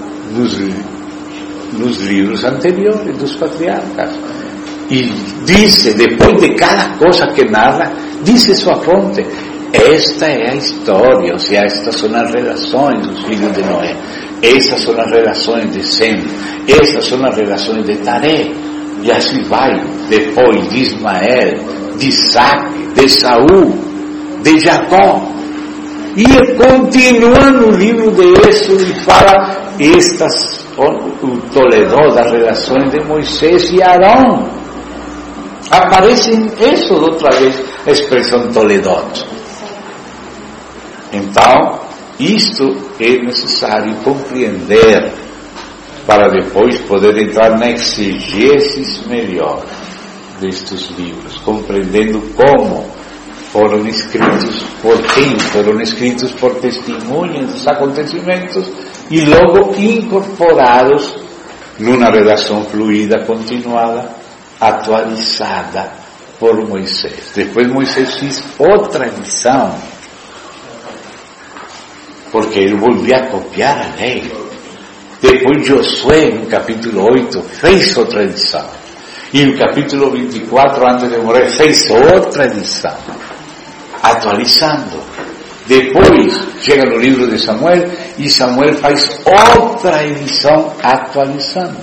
nos livros anteriores dos patriarcas. E disse, depois de cada coisa que narra, disse sua fonte: esta é a história, ou seja, estas são as relações dos filhos de Noé, essas são as relações de Sem, essas são as relações de Taré, e assim vai, depois de Ismael, de Isaac, de Saul, de Jacó. E continua no livro de Êxodo e fala: estas, o Toledot das relações de Moisés e Arão. Aparece em Êxodo outra vez a expressão Toledot. Então, isto é necessário compreender para depois poder entrar na exegese melhor destes livros, compreendendo como foram escritos, por quem foram escritos, por testemunhas dos acontecimentos e logo incorporados numa relação fluida, continuada, atualizada por Moisés. Depois Moisés fez outra lição, porque ele volvia a copiar a lei. Depois Josué, no capítulo 8, fez outra lição. E no capítulo 24, antes de morrer, fez outra lição, atualizando. Depois chega no livro de Samuel, e Samuel faz outra edição atualizando.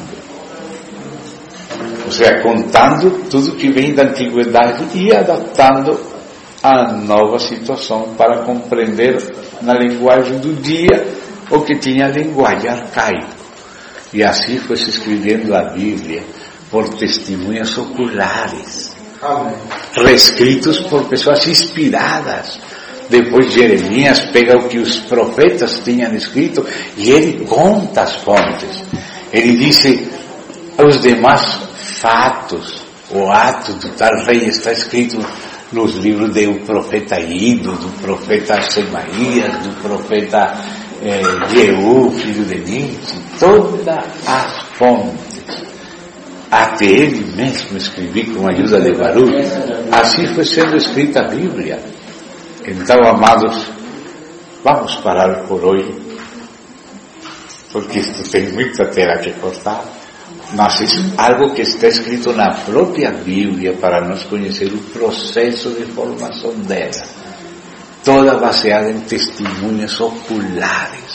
Ou seja, contando tudo que vem da antiguidade e adaptando à nova situação para compreender na linguagem do dia o que tinha a linguagem arcaica. E assim foi se escrevendo a Bíblia por testemunhas oculares, Amém. reescritos por pessoas inspiradas. Depois Jeremias pega o que os profetas tinham escrito e ele conta as fontes. Ele disse, os demais fatos, o ato do tal rei está escrito nos livros do profeta Ido, do profeta Semaías, do profeta Jeú, filho de Níti, todas as fontes. Até ele mesmo escreveu com a ajuda de Baruch. Assim foi sendo escrita a Bíblia. Então, amados, vamos parar por hoje, porque isto tem muita tela que cortar, mas é algo que está escrito na própria Bíblia para nós conhecer o processo de formação dela, toda baseada em testemunhas oculares.